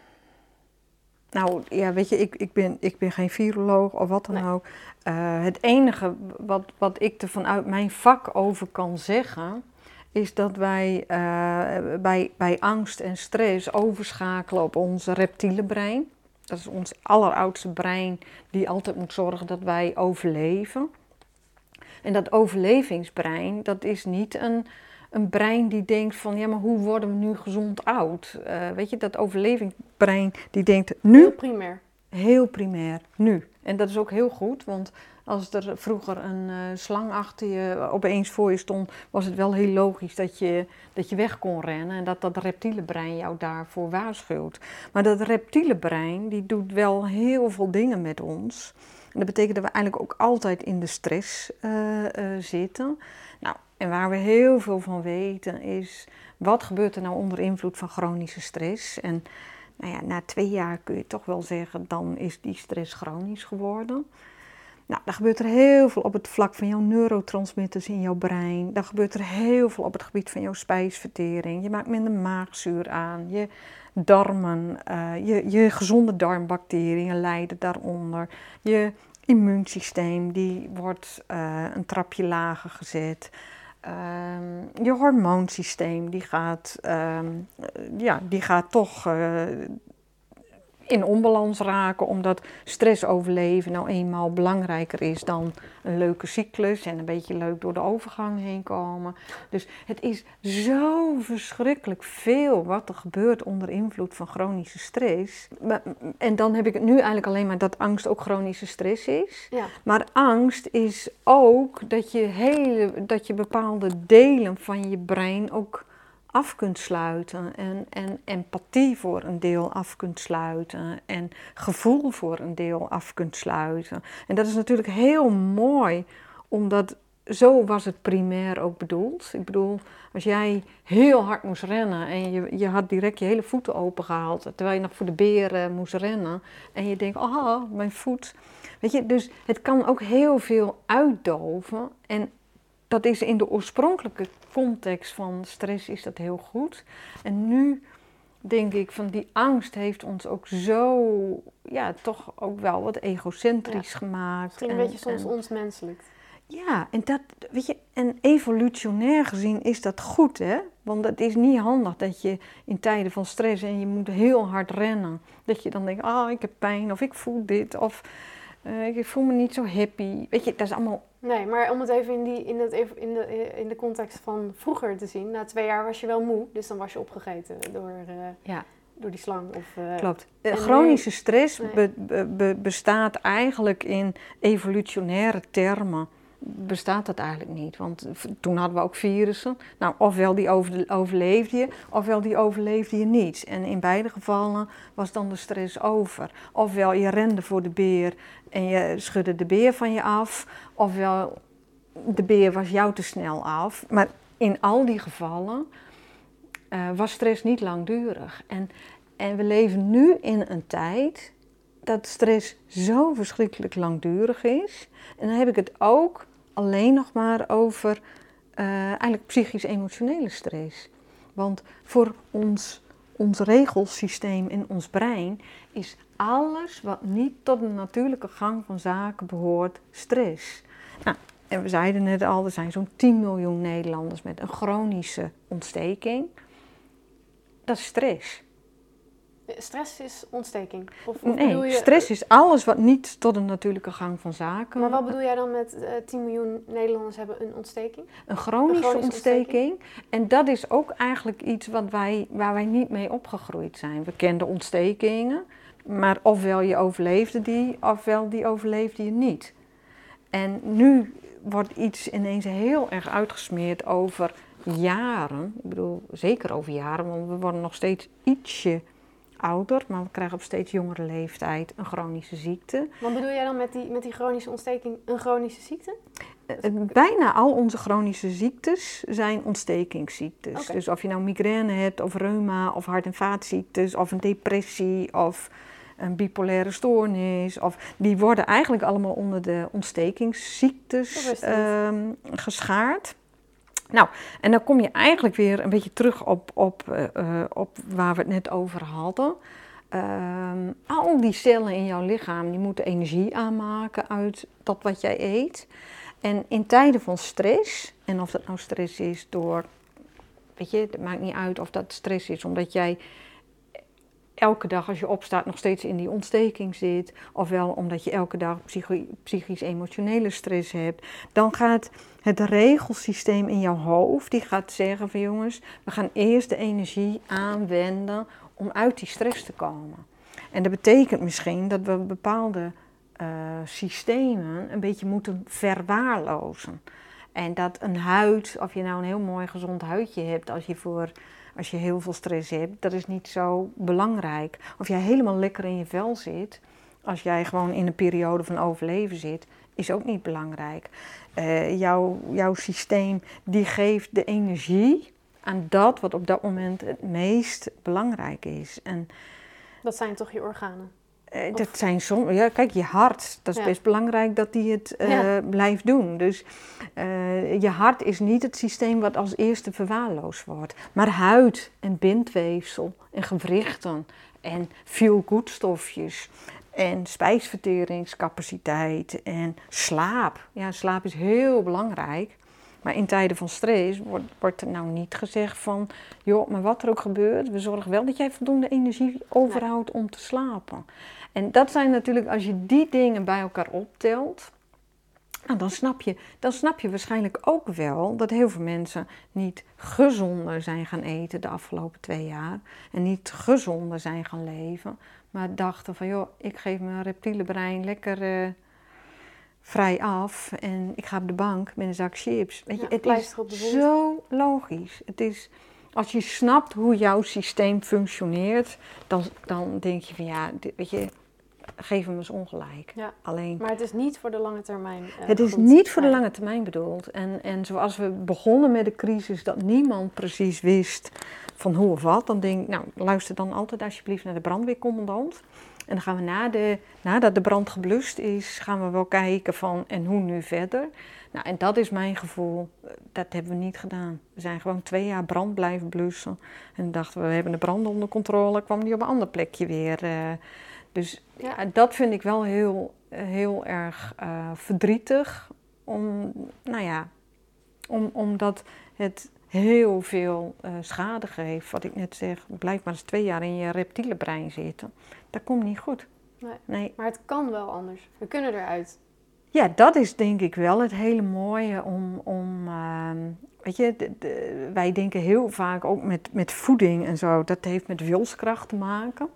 nou, ja, weet je, ik, ik, ben, ik ben geen viroloog of wat dan nee. ook. Uh, het enige wat, wat ik er vanuit mijn vak over kan zeggen, is dat wij uh, bij, bij angst en stress overschakelen op ons reptiele brein. Dat is ons alleroudste brein die altijd moet zorgen dat wij overleven. En dat overlevingsbrein, dat is niet een, een brein die denkt van, ja, maar hoe worden we nu gezond oud? Uh, weet je, dat overlevingsbrein die denkt nu... Heel primair. Heel primair, nu. En dat is ook heel goed, want als er vroeger een uh, slang achter je opeens voor je stond, was het wel heel logisch dat je, dat je weg kon rennen en dat dat reptiele brein jou daarvoor waarschuwt. Maar dat reptiele brein, die doet wel heel veel dingen met ons. En dat betekent dat we eigenlijk ook altijd in de stress uh, uh, zitten. Nou, en waar we heel veel van weten is, wat gebeurt er nou onder invloed van chronische stress? En nou ja, na twee jaar kun je toch wel zeggen, dan is die stress chronisch geworden. Nou, dan gebeurt er heel veel op het vlak van jouw neurotransmitters in jouw brein. Dan gebeurt er heel veel op het gebied van jouw spijsvertering. Je maakt minder maagzuur aan. Je darmen, uh, je, je gezonde darmbacteriën lijden daaronder. Je immuunsysteem die wordt uh, een trapje lager gezet. Um, je hormoonsysteem die gaat, um, ja, die gaat toch uh, in onbalans raken, omdat stress overleven nou eenmaal belangrijker is dan een leuke cyclus en een beetje leuk door de overgang heen komen. Dus het is zo verschrikkelijk veel wat er gebeurt onder invloed van chronische stress. En dan heb ik het nu eigenlijk alleen maar dat angst ook chronische stress is. Ja. Maar angst is ook dat je, hele, dat je bepaalde delen van je brein ook af kunt sluiten en, en empathie voor een deel af kunt sluiten en gevoel voor een deel af kunt sluiten. En dat is natuurlijk heel mooi, omdat zo was het primair ook bedoeld. Ik bedoel, als jij heel hard moest rennen en je, je had direct je hele voeten opengehaald, terwijl je nog voor de beren moest rennen en je denkt, ah, mijn voet. Weet je, dus het kan ook heel veel uitdoven en dat is in de oorspronkelijke context van stress is dat heel goed. En nu denk ik van die angst heeft ons ook zo, ja, toch ook wel wat egocentrisch ja. gemaakt. Misschien een en, beetje soms en, ons menselijk. Ja, en dat, weet je, en evolutionair gezien is dat goed, hè? Want het is niet handig dat je in tijden van stress en je moet heel hard rennen, dat je dan denkt, ah, oh, ik heb pijn of ik voel dit of uh, ik voel me niet zo happy. Weet je, dat is allemaal. Nee, maar om het even in, die, in, het, in, de, in de context van vroeger te zien. Na twee jaar was je wel moe, dus dan was je opgegeten door, uh, ja. door die slang. Of, uh, Klopt. Chronische stress nee. be, be, bestaat eigenlijk in evolutionaire termen. Bestaat dat eigenlijk niet, want toen hadden we ook virussen. Nou, ofwel die over, overleefde je, ofwel die overleefde je niet. En in beide gevallen was dan de stress over. Ofwel je rende voor de beer en je schudde de beer van je af, ofwel de beer was jou te snel af. Maar in al die gevallen uh, was stress niet langdurig. En, en we leven nu in een tijd dat stress zo verschrikkelijk langdurig is. En dan heb ik het ook alleen nog maar over uh, eigenlijk psychisch-emotionele stress. Want voor ons ons regelsysteem in ons brein is alles wat niet tot de natuurlijke gang van zaken behoort, stress. Nou, en we zeiden net al, er zijn zo'n tien miljoen Nederlanders met een chronische ontsteking. Dat is stress. Stress is ontsteking? Of, of nee, bedoel je... stress is alles wat niet tot een natuurlijke gang van zaken. Maar wat bedoel jij dan met uh, tien miljoen Nederlanders hebben een ontsteking? Een chronische, een chronische ontsteking. ontsteking. En dat is ook eigenlijk iets wat wij, waar wij niet mee opgegroeid zijn. We kenden ontstekingen, maar ofwel je overleefde die, ofwel die overleefde je niet. En nu wordt iets ineens heel erg uitgesmeerd over jaren. Ik bedoel, zeker over jaren, want we worden nog steeds ietsje ouder, maar we krijgen op steeds jongere leeftijd een chronische ziekte. Wat bedoel jij dan met die, met die chronische ontsteking, een chronische ziekte? Bijna al onze chronische ziektes zijn ontstekingsziektes. Okay. Dus of je nou migraine hebt, of reuma, of hart- en vaatziektes, of een depressie, of een bipolaire stoornis, of die worden eigenlijk allemaal onder de ontstekingsziektes um, geschaard. Nou, en dan kom je eigenlijk weer een beetje terug op, op, uh, op waar we het net over hadden. Uh, al die cellen in jouw lichaam die moeten energie aanmaken uit dat wat jij eet. En in tijden van stress, en of dat nou stress is door, weet je, het maakt niet uit of dat stress is omdat jij elke dag als je opstaat nog steeds in die ontsteking zit, ofwel omdat je elke dag psychi- psychisch-emotionele stress hebt, dan gaat het regelsysteem in jouw hoofd, die gaat zeggen van jongens, we gaan eerst de energie aanwenden om uit die stress te komen. En dat betekent misschien dat we bepaalde uh, systemen een beetje moeten verwaarlozen. En dat een huid, of je nou een heel mooi gezond huidje hebt als je voor... Als je heel veel stress hebt, dat is niet zo belangrijk. Of jij helemaal lekker in je vel zit, als jij gewoon in een periode van overleven zit, is ook niet belangrijk. Uh, jouw, jouw systeem die geeft de energie aan dat wat op dat moment het meest belangrijk is. En, dat zijn toch je organen? Uh, dat zijn som- ja, kijk, je hart, dat is ja. best belangrijk dat die het uh, ja. blijft doen. Dus uh, je hart is niet het systeem wat als eerste verwaarloosd wordt. Maar huid en bindweefsel en gewrichten en feel-good stofjes en spijsverteringscapaciteit en slaap. Ja, slaap is heel belangrijk. Maar in tijden van stress wordt, wordt er nou niet gezegd van, joh, maar wat er ook gebeurt, we zorgen wel dat jij voldoende energie overhoudt om te slapen. En dat zijn natuurlijk, als je die dingen bij elkaar optelt, nou, dan, snap je, dan snap je waarschijnlijk ook wel dat heel veel mensen niet gezonder zijn gaan eten de afgelopen twee jaar. En niet gezonder zijn gaan leven, maar dachten van, joh, ik geef mijn reptiele brein lekker uh, vrij af en ik ga op de bank met een zak chips. Weet je, ja, het is zo logisch. Het is, als je snapt hoe jouw systeem functioneert, dan, dan denk je van ja, dit, weet je, geef hem eens ongelijk. Ja, alleen, maar het is niet voor de lange termijn. Uh, het is niet voor de lange termijn bedoeld. En, en zoals we begonnen met de crisis, dat niemand precies wist van hoe of wat, dan denk ik, nou, luister dan altijd alsjeblieft naar de brandweercommandant. En dan gaan we na de, nadat de brand geblust is, gaan we wel kijken van en hoe nu verder. Nou, en dat is mijn gevoel, dat hebben we niet gedaan. We zijn gewoon twee jaar brand blijven blussen. En dachten we, we hebben de brand onder controle, kwam die op een ander plekje weer. Uh, dus ja, dat vind ik wel heel, heel erg uh, verdrietig. Om, nou ja, om, omdat het heel veel uh, schade geeft. Wat ik net zeg, blijf maar eens twee jaar in je reptiele brein zitten. Dat komt niet goed. Nee, nee. Maar het kan wel anders. We kunnen eruit. Ja, dat is denk ik wel het hele mooie om... om uh, weet je, de, de, wij denken heel vaak ook met, met voeding en zo. Dat heeft met wilskracht te maken.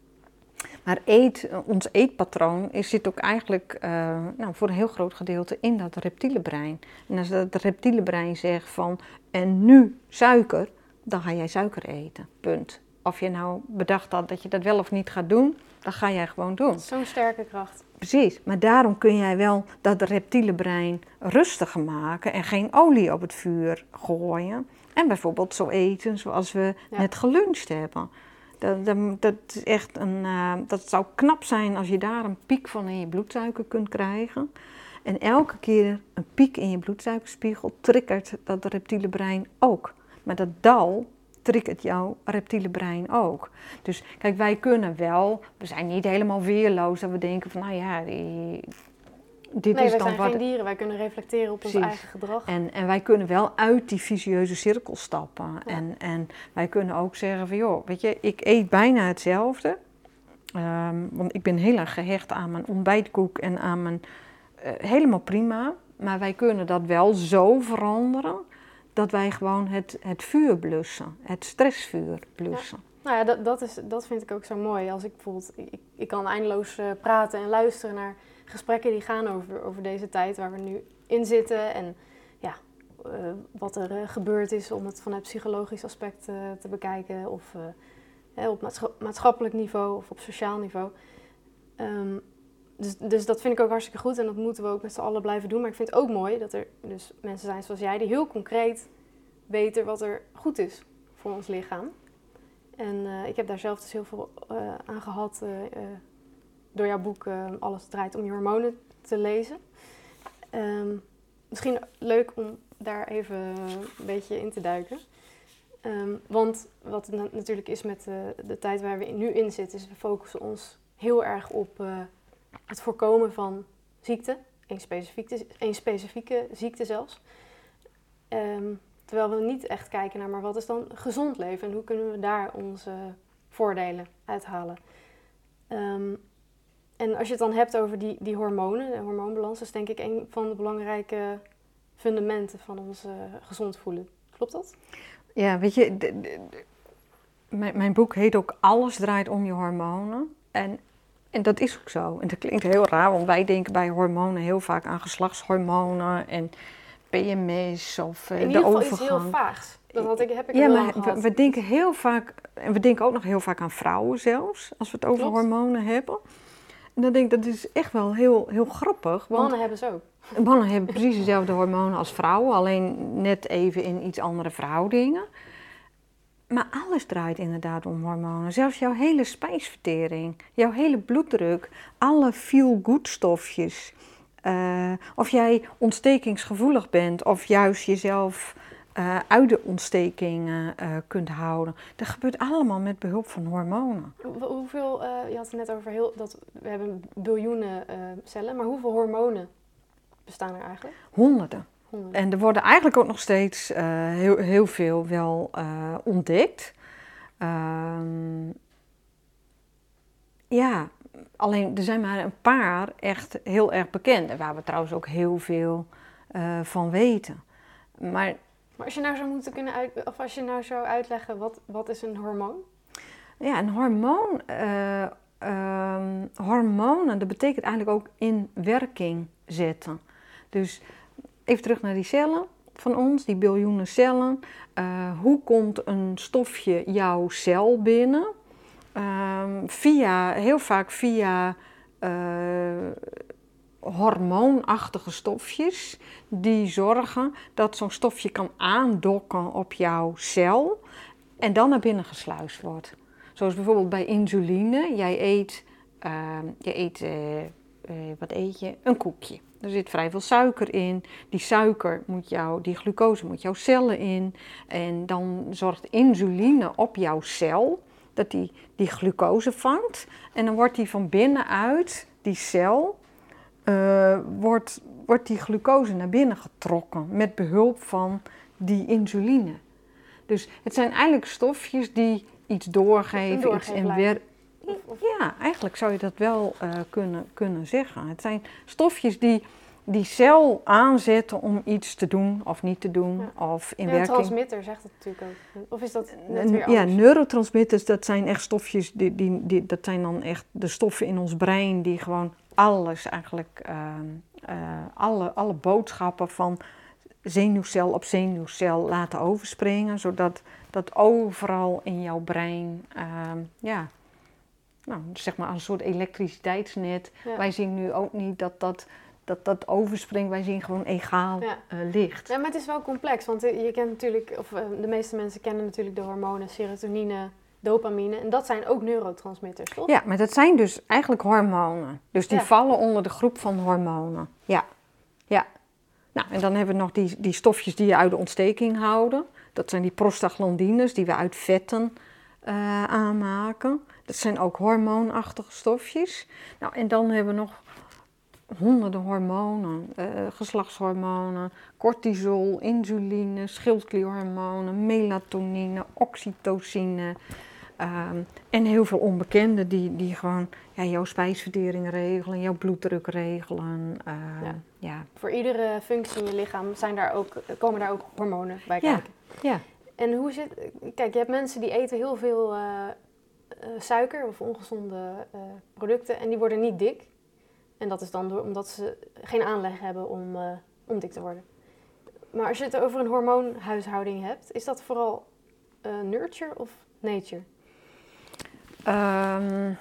Maar eet, ons eetpatroon is, zit ook eigenlijk uh, nou, voor een heel groot gedeelte in dat reptiele brein. En als dat reptiele brein zegt van, en nu suiker, dan ga jij suiker eten, punt. Of je nou bedacht had dat je dat wel of niet gaat doen, dan ga jij gewoon doen. Zo'n sterke kracht. Precies, maar daarom kun jij wel dat reptiele brein rustiger maken en geen olie op het vuur gooien. En bijvoorbeeld zo eten zoals we ja. net geluncht hebben. Dat, dat, dat, is echt een, uh, dat zou knap zijn als je daar een piek van in je bloedsuiker kunt krijgen. En elke keer een piek in je bloedsuikerspiegel triggert dat reptiele brein ook. Maar dat dal, triggert jouw reptiele brein ook. Dus kijk, wij kunnen wel, we zijn niet helemaal weerloos dat we denken van, nou ja, die, dit nee, is wij dan zijn wat... geen dieren, wij kunnen reflecteren op Precies. ons eigen gedrag. En, en wij kunnen wel uit die vicieuze cirkel stappen. Ja. En, en wij kunnen ook zeggen van, joh, weet je, ik eet bijna hetzelfde. Um, want ik ben heel erg gehecht aan mijn ontbijtkoek en aan mijn... Uh, helemaal prima, maar wij kunnen dat wel zo veranderen dat wij gewoon het, het vuur blussen, het stressvuur blussen. Ja. Nou ja, dat, dat, is, dat vind ik ook zo mooi. Als ik bijvoorbeeld, ik, ik kan eindeloos uh, praten en luisteren naar gesprekken die gaan over, over deze tijd waar we nu in zitten. En ja, uh, wat er uh, gebeurd is om het vanuit psychologisch aspect uh, te bekijken. Of uh, hè, op maatscha- maatschappelijk niveau of op sociaal niveau. Um, dus, dus dat vind ik ook hartstikke goed en dat moeten we ook met z'n allen blijven doen. Maar ik vind het ook mooi dat er dus mensen zijn zoals jij die heel concreet weten wat er goed is voor ons lichaam. En uh, ik heb daar zelf dus heel veel uh, aan gehad uh, uh, door jouw boek uh, Alles draait om je hormonen te lezen. Um, misschien leuk om daar even een beetje in te duiken. Um, want wat het na- natuurlijk is met uh, de tijd waar we nu in zitten, is we focussen ons heel erg op uh, het voorkomen van ziekte. Eén specifieke, één specifieke ziekte zelfs. Um, Terwijl we niet echt kijken naar, maar wat is dan gezond leven en hoe kunnen we daar onze voordelen uithalen. Um, en als je het dan hebt over die, die hormonen, de hormoonbalans, is denk ik een van de belangrijke fundamenten van ons uh, gezond voelen. Klopt dat? Ja, weet je, de, de, de, mijn, mijn boek heet ook Alles draait om je hormonen. En, en dat is ook zo. En dat klinkt heel raar, want wij denken bij hormonen heel vaak aan geslachtshormonen en P M S of uh, in de ieder geval overgang. iets heel vaags. Dat had ik, heb ik ja, heel maar lang we, gehad. we denken heel vaak, en we denken ook nog heel vaak aan vrouwen zelfs, als we het over Klopt. hormonen hebben. En dan denk ik, dat is echt wel heel, heel grappig. Want Mannen hebben ze ook. mannen hebben precies dezelfde hormonen als vrouwen, alleen net even in iets andere verhoudingen. Maar alles draait inderdaad om hormonen. Zelfs jouw hele spijsvertering, jouw hele bloeddruk, alle feel-good stofjes. Uh, of jij ontstekingsgevoelig bent of juist jezelf uh, uit de ontsteking uh, kunt houden. Dat gebeurt allemaal met behulp van hormonen. Hoe, hoeveel, uh, je had het net over, heel, dat we hebben biljoenen uh, cellen, maar hoeveel hormonen bestaan er eigenlijk? Honderden. Honderden. En er worden eigenlijk ook nog steeds uh, heel, heel veel wel uh, ontdekt. Uh, ja... Alleen er zijn maar een paar echt heel erg bekend. En waar we trouwens ook heel veel uh, van weten. Maar, maar als je nou zou moeten kunnen uit, of als je nou zou uitleggen, wat, wat is een hormoon? Ja, een hormoon. Uh, uh, hormonen, dat betekent eigenlijk ook in werking zetten. Dus even terug naar die cellen van ons, die biljoenen cellen. Uh, hoe komt een stofje jouw cel binnen? Um, via, heel vaak via uh, hormoonachtige stofjes die zorgen dat zo'n stofje kan aandokken op jouw cel en dan naar binnen gesluisd wordt. Zoals bijvoorbeeld bij insuline. Jij eet, uh, je eet uh, uh, wat eet je? Een koekje. Er zit vrij veel suiker in. Die suiker moet jou, die glucose moet jouw cellen in. En dan zorgt insuline op jouw cel dat die, die glucose vangt. En dan wordt die van binnenuit, die cel, uh, wordt, wordt die glucose naar binnen getrokken met behulp van die insuline. Dus het zijn eigenlijk stofjes die iets doorgeven, iets in wer- Ja, eigenlijk zou je dat wel uh, kunnen, kunnen zeggen. Het zijn stofjes die die cel aanzetten om iets te doen of niet te doen. Ja. Of in ja, werking. Neurotransmitter zegt het natuurlijk ook. Of is dat net weer ja, anders? neurotransmitters, dat zijn echt stofjes, die, die, die, dat zijn dan echt de stoffen in ons brein die gewoon alles eigenlijk, uh, uh, alle, alle boodschappen van zenuwcel op zenuwcel laten overspringen, zodat dat overal in jouw brein, uh, ja, nou, zeg maar als een soort elektriciteitsnet. Ja. Wij zien nu ook niet dat dat, dat dat overspringt, wij zien gewoon egaal ja. uh, licht. Ja, maar het is wel complex, want je kent natuurlijk, of uh, de meeste mensen kennen natuurlijk de hormonen serotonine, dopamine, en dat zijn ook neurotransmitters, toch? Ja, maar dat zijn dus eigenlijk hormonen. Dus die ja. vallen onder de groep van hormonen. Ja, ja. Nou, en dan hebben we nog die, die stofjes die je uit de ontsteking houden. Dat zijn die prostaglandines die we uit vetten uh, aanmaken. Dat zijn ook hormoonachtige stofjes. Nou, en dan hebben we nog honderden hormonen, uh, geslachtshormonen, cortisol, insuline, schildklierhormonen, melatonine, oxytocine. Um, en heel veel onbekende die, die gewoon ja, jouw spijsvertering regelen, jouw bloeddruk regelen. Uh, ja. Ja. Voor iedere functie in je lichaam zijn daar ook, komen daar ook hormonen bij ja. kijken. Ja. En hoe zit... Kijk, je hebt mensen die eten heel veel uh, uh, suiker of ongezonde uh, producten en die worden niet dik. En dat is dan door, omdat ze geen aanleg hebben om, uh, om dik te worden. Maar als je het over een hormoonhuishouding hebt, is dat vooral uh, nurture of nature? Um,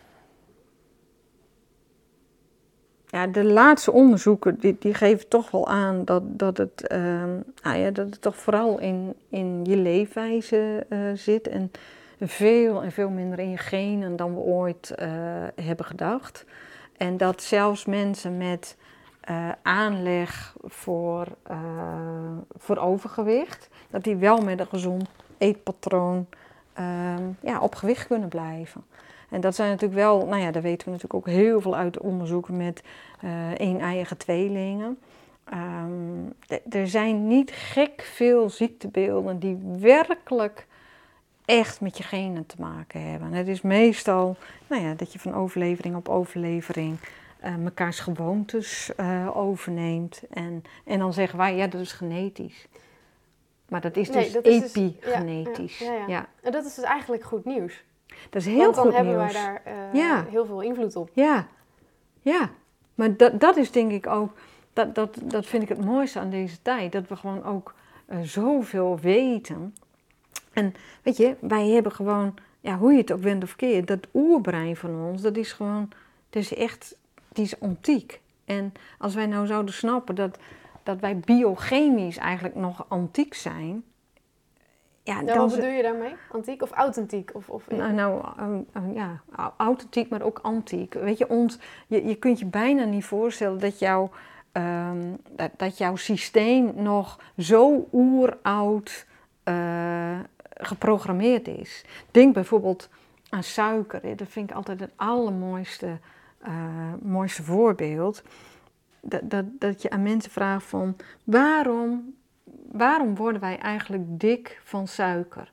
ja, de laatste onderzoeken die, die geven toch wel aan dat, dat, het, um, nou ja, dat het toch vooral in, in je leefwijze uh, zit. En veel en veel minder in je genen dan we ooit uh, hebben gedacht. En dat zelfs mensen met uh, aanleg voor, uh, voor overgewicht, dat die wel met een gezond eetpatroon uh, ja, op gewicht kunnen blijven. En dat zijn natuurlijk wel, nou ja, daar weten we natuurlijk ook heel veel uit onderzoeken met uh, een-eiige tweelingen. Um, d- er zijn niet gek veel ziektebeelden die werkelijk echt met je genen te maken hebben. Het is meestal nou ja, dat je van overlevering op overlevering uh, mekaars gewoontes uh, overneemt. En, en dan zeggen wij, ja, dat is genetisch. Maar dat is nee, dus dat epigenetisch. Dus, ja, ja, ja, ja. En dat is dus eigenlijk goed nieuws. Dat is heel Want dan goed hebben nieuws. wij daar uh, ja. heel veel invloed op. Ja, ja. Maar dat, dat is denk ik ook, dat, dat, dat vind ik het mooiste aan deze tijd. Dat we gewoon ook uh, zoveel weten. En weet je, wij hebben gewoon, ja, hoe je het ook wendt of keert, dat oerbrein van ons, dat is gewoon, dat is echt, die is antiek. En als wij nou zouden snappen dat, dat wij biochemisch eigenlijk nog antiek zijn. Ja, ja, wat bedoel je daarmee? Antiek of authentiek? Of, of... Nou, nou uh, uh, ja, authentiek, maar ook antiek. Weet je, ons, je, je kunt je bijna niet voorstellen dat, jou, um, dat, dat jouw systeem nog zo oeroud uh, geprogrammeerd is. Denk bijvoorbeeld aan suiker. Hè. Dat vind ik altijd het allermooiste uh, mooiste voorbeeld. Dat, dat, dat je aan mensen vraagt van waarom... Waarom worden wij eigenlijk dik van suiker?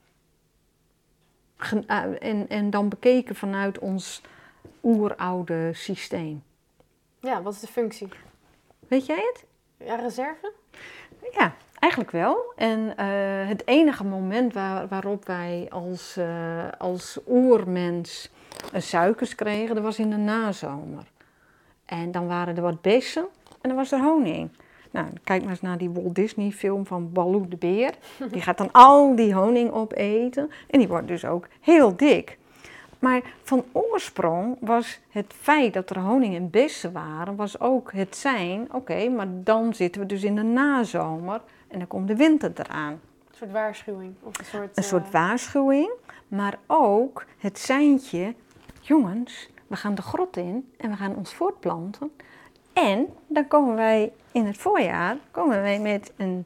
En, en dan bekeken vanuit ons oeroude systeem. Ja, wat is de functie? Weet jij het? Ja, reserve? Ja, eigenlijk wel. En uh, het enige moment waar, waarop wij als, uh, als oermens uh, suikers kregen, dat was in de nazomer. En dan waren er wat bessen en dan was er honing. Nou, kijk maar eens naar die Walt Disney film van Baloo de beer. Die gaat dan al die honing opeten en die wordt dus ook heel dik. Maar van oorsprong was het feit dat er honing en bessen waren, was ook het zijn, oké, okay, maar dan zitten we dus in de nazomer en dan komt de winter eraan. Een soort waarschuwing? Of een soort, een uh... soort waarschuwing, maar ook het seintje, jongens, we gaan de grot in en we gaan ons voortplanten. En dan komen wij in het voorjaar, komen wij met een,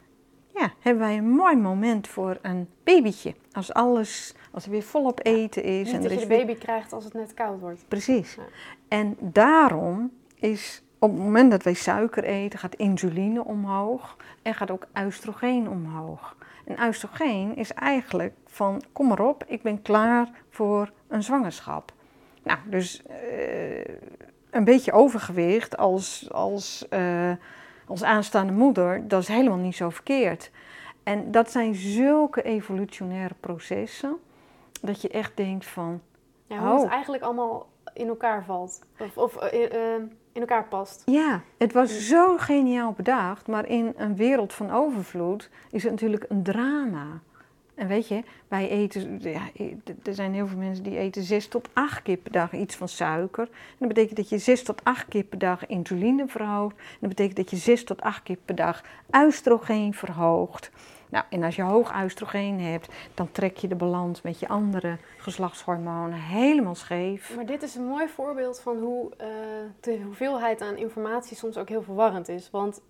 ja, hebben wij een mooi moment voor een babytje. Als alles, als er weer volop eten is. Niet en dat er je is de baby weer... krijgt als het net koud wordt. Precies. Ja. En daarom is op het moment dat wij suiker eten, gaat insuline omhoog en gaat ook oestrogeen omhoog. En oestrogeen is eigenlijk van, kom maar op, ik ben klaar voor een zwangerschap. Nou, dus... Uh, Een beetje overgewicht als, als, uh, als aanstaande moeder, dat is helemaal niet zo verkeerd. En dat zijn zulke evolutionaire processen, dat je echt denkt van... Ja, hoe oh. het eigenlijk allemaal in elkaar valt, of, of uh, uh, in elkaar past. Ja, het was zo geniaal bedacht, maar in een wereld van overvloed is het natuurlijk een drama. En weet je, wij eten, ja, er zijn heel veel mensen die eten zes tot acht keer per dag iets van suiker. En dat betekent dat je zes tot acht keer per dag insuline verhoogt. En dat betekent dat je zes tot acht keer per dag oestrogeen verhoogt. Nou, en als je hoog oestrogeen hebt, dan trek je de balans met je andere geslachtshormonen helemaal scheef. Maar dit is een mooi voorbeeld van hoe uh, de hoeveelheid aan informatie soms ook heel verwarrend is. Want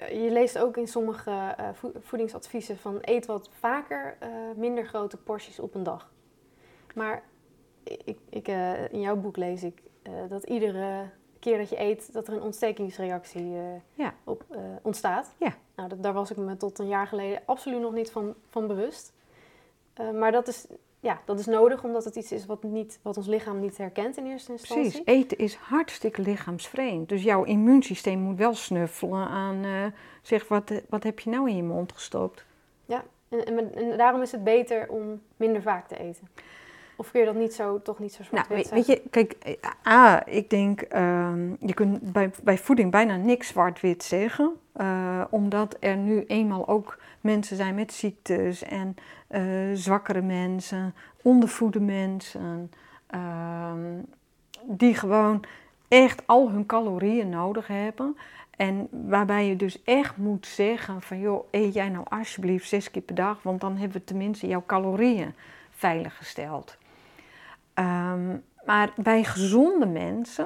je leest ook in sommige uh, vo- voedingsadviezen van eet wat vaker, uh, minder grote porties op een dag. Maar ik, ik, uh, in jouw boek lees ik uh, dat iedere keer dat je eet, dat er een ontstekingsreactie uh, ja. op, uh, ontstaat. Ja. Nou, dat, daar was ik me tot een jaar geleden absoluut nog niet van, van bewust. Uh, maar dat is, ja, dat is nodig, omdat het iets is wat, niet, wat ons lichaam niet herkent in eerste instantie. Precies, eten is hartstikke lichaamsvreemd. Dus jouw immuunsysteem moet wel snuffelen aan, uh, zeg, wat, wat heb je nou in je mond gestopt? Ja, en, en, en daarom is het beter om minder vaak te eten. Of kun je dat niet zo, toch niet zo zwart-wit nou, weet, weet je, kijk, A, ik denk, uh, je kunt bij, bij voeding bijna niks zwart-wit zeggen. Uh, omdat er nu eenmaal ook mensen zijn met ziektes en uh, zwakkere mensen, ondervoede mensen. Uh, die gewoon echt al hun calorieën nodig hebben. En waarbij je dus echt moet zeggen van, joh, eet jij nou alsjeblieft zes keer per dag, want dan hebben we tenminste jouw calorieën veiliggesteld. Um, maar bij gezonde mensen,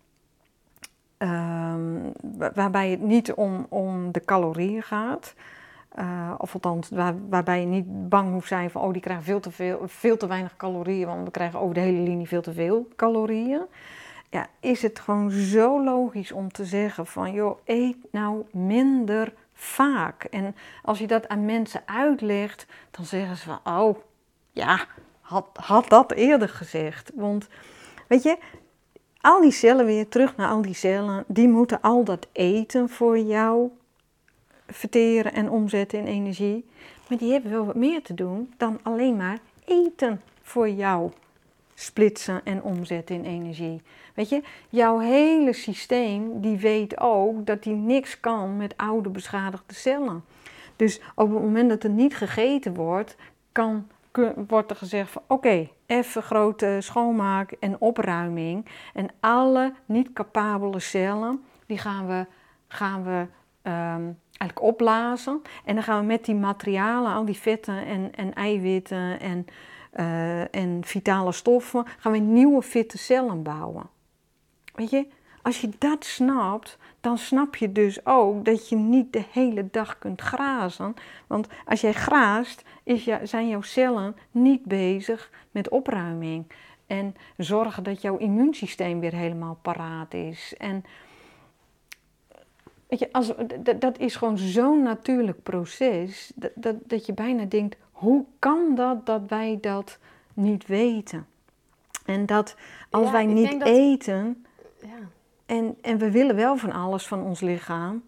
um, waarbij het niet om, om de calorieën gaat, uh, of althans waar, waarbij je niet bang hoeft zijn van, oh, die krijgen veel te, veel, veel te weinig calorieën, want we krijgen over de hele linie veel te veel calorieën. Ja, is het gewoon zo logisch om te zeggen van, joh, eet nou minder vaak. En als je dat aan mensen uitlegt, dan zeggen ze van, oh, ja, had, had dat eerder gezegd. Want, weet je, al die cellen, weer terug naar al die cellen, die moeten al dat eten voor jou verteren en omzetten in energie. Maar die hebben wel wat meer te doen dan alleen maar eten voor jou splitsen en omzetten in energie. Weet je, jouw hele systeem die weet ook dat die niks kan met oude beschadigde cellen. Dus op het moment dat er niet gegeten wordt, kan, wordt er gezegd van oké, okay, even grote schoonmaak en opruiming. En alle niet capabele cellen, die gaan we, gaan we um, eigenlijk opblazen. En dan gaan we met die materialen, al die vetten en, en eiwitten en Uh, en vitale stoffen, gaan we nieuwe fitte cellen bouwen. Weet je, als je dat snapt, dan snap je dus ook dat je niet de hele dag kunt grazen. Want als jij graast, is je, zijn jouw cellen niet bezig met opruiming. En zorgen dat jouw immuunsysteem weer helemaal paraat is. En weet je, als, dat, dat is gewoon zo'n natuurlijk proces, dat, dat, dat je bijna denkt, hoe kan dat dat wij dat niet weten? En dat als ja, wij niet dat... eten, ja. en, en we willen wel van alles van ons lichaam,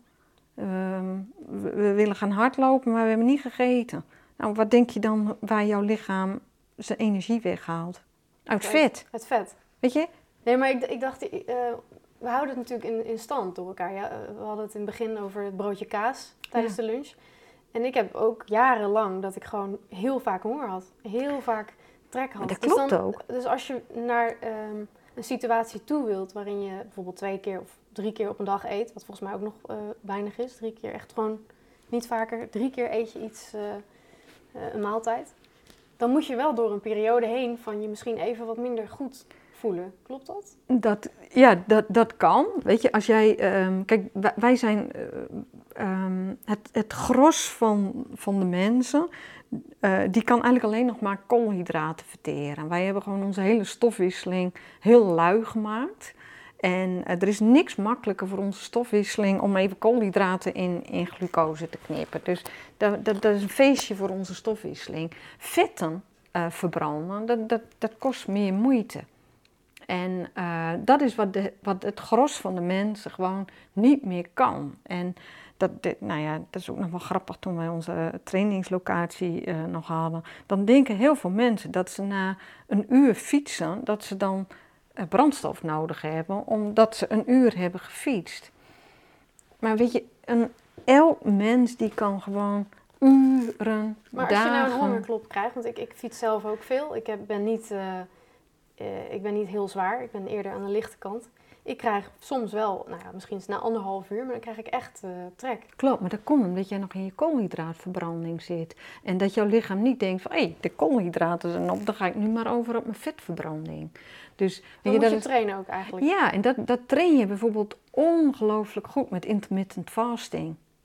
um, we, we willen gaan hardlopen, maar we hebben niet gegeten. Nou, wat denk je dan waar jouw lichaam zijn energie weghaalt? Uit vet. Het vet. Weet je? Nee, maar ik, ik dacht, uh, we houden het natuurlijk in, in stand door elkaar. Ja, we hadden het in het begin over het broodje kaas tijdens ja. de lunch. En ik heb ook jarenlang dat ik gewoon heel vaak honger had. Heel vaak trek had. Maar dat klopt dus dan, ook. Dus als je naar um, een situatie toe wilt waarin je bijvoorbeeld twee keer of drie keer op een dag eet, wat volgens mij ook nog uh, weinig is, drie keer echt gewoon niet vaker, drie keer eet je iets, uh, uh, een maaltijd. Dan moet je wel door een periode heen van je misschien even wat minder goed voelen. Klopt dat? dat ja, dat, dat kan. Weet je, als jij, um, kijk, wij zijn uh, um, het, het gros van, van de mensen, uh, die kan eigenlijk alleen nog maar koolhydraten verteren. Wij hebben gewoon onze hele stofwisseling heel lui gemaakt. En uh, er is niks makkelijker voor onze stofwisseling om even koolhydraten in, in glucose te knippen. Dus dat, dat, dat is een feestje voor onze stofwisseling. Vetten uh, verbranden, dat, dat, dat kost meer moeite. En uh, dat is wat, de, wat het gros van de mensen gewoon niet meer kan. En dat, de, nou ja, dat is ook nog wel grappig toen wij onze trainingslocatie uh, nog hadden. Dan denken heel veel mensen dat ze na een uur fietsen, dat ze dan uh, brandstof nodig hebben, omdat ze een uur hebben gefietst. Maar weet je, een, elk mens die kan gewoon uren, maar dagen... Maar als je nou een hongerklop krijgt, want ik, ik fiets zelf ook veel, ik heb, ben niet... Uh... Uh, ik ben niet heel zwaar, ik ben eerder aan de lichte kant. Ik krijg soms wel, nou ja, misschien na anderhalf uur, maar dan krijg ik echt uh, trek. Klopt, maar dat komt omdat jij nog in je koolhydraatverbranding zit. En dat jouw lichaam niet denkt van, hé, hey, de koolhydraten zijn op, dan ga ik nu maar over op mijn vetverbranding. Dus, dan je, moet dat je trainen ook eigenlijk. Ja, en dat, dat train je bijvoorbeeld ongelooflijk goed met intermittent fasting.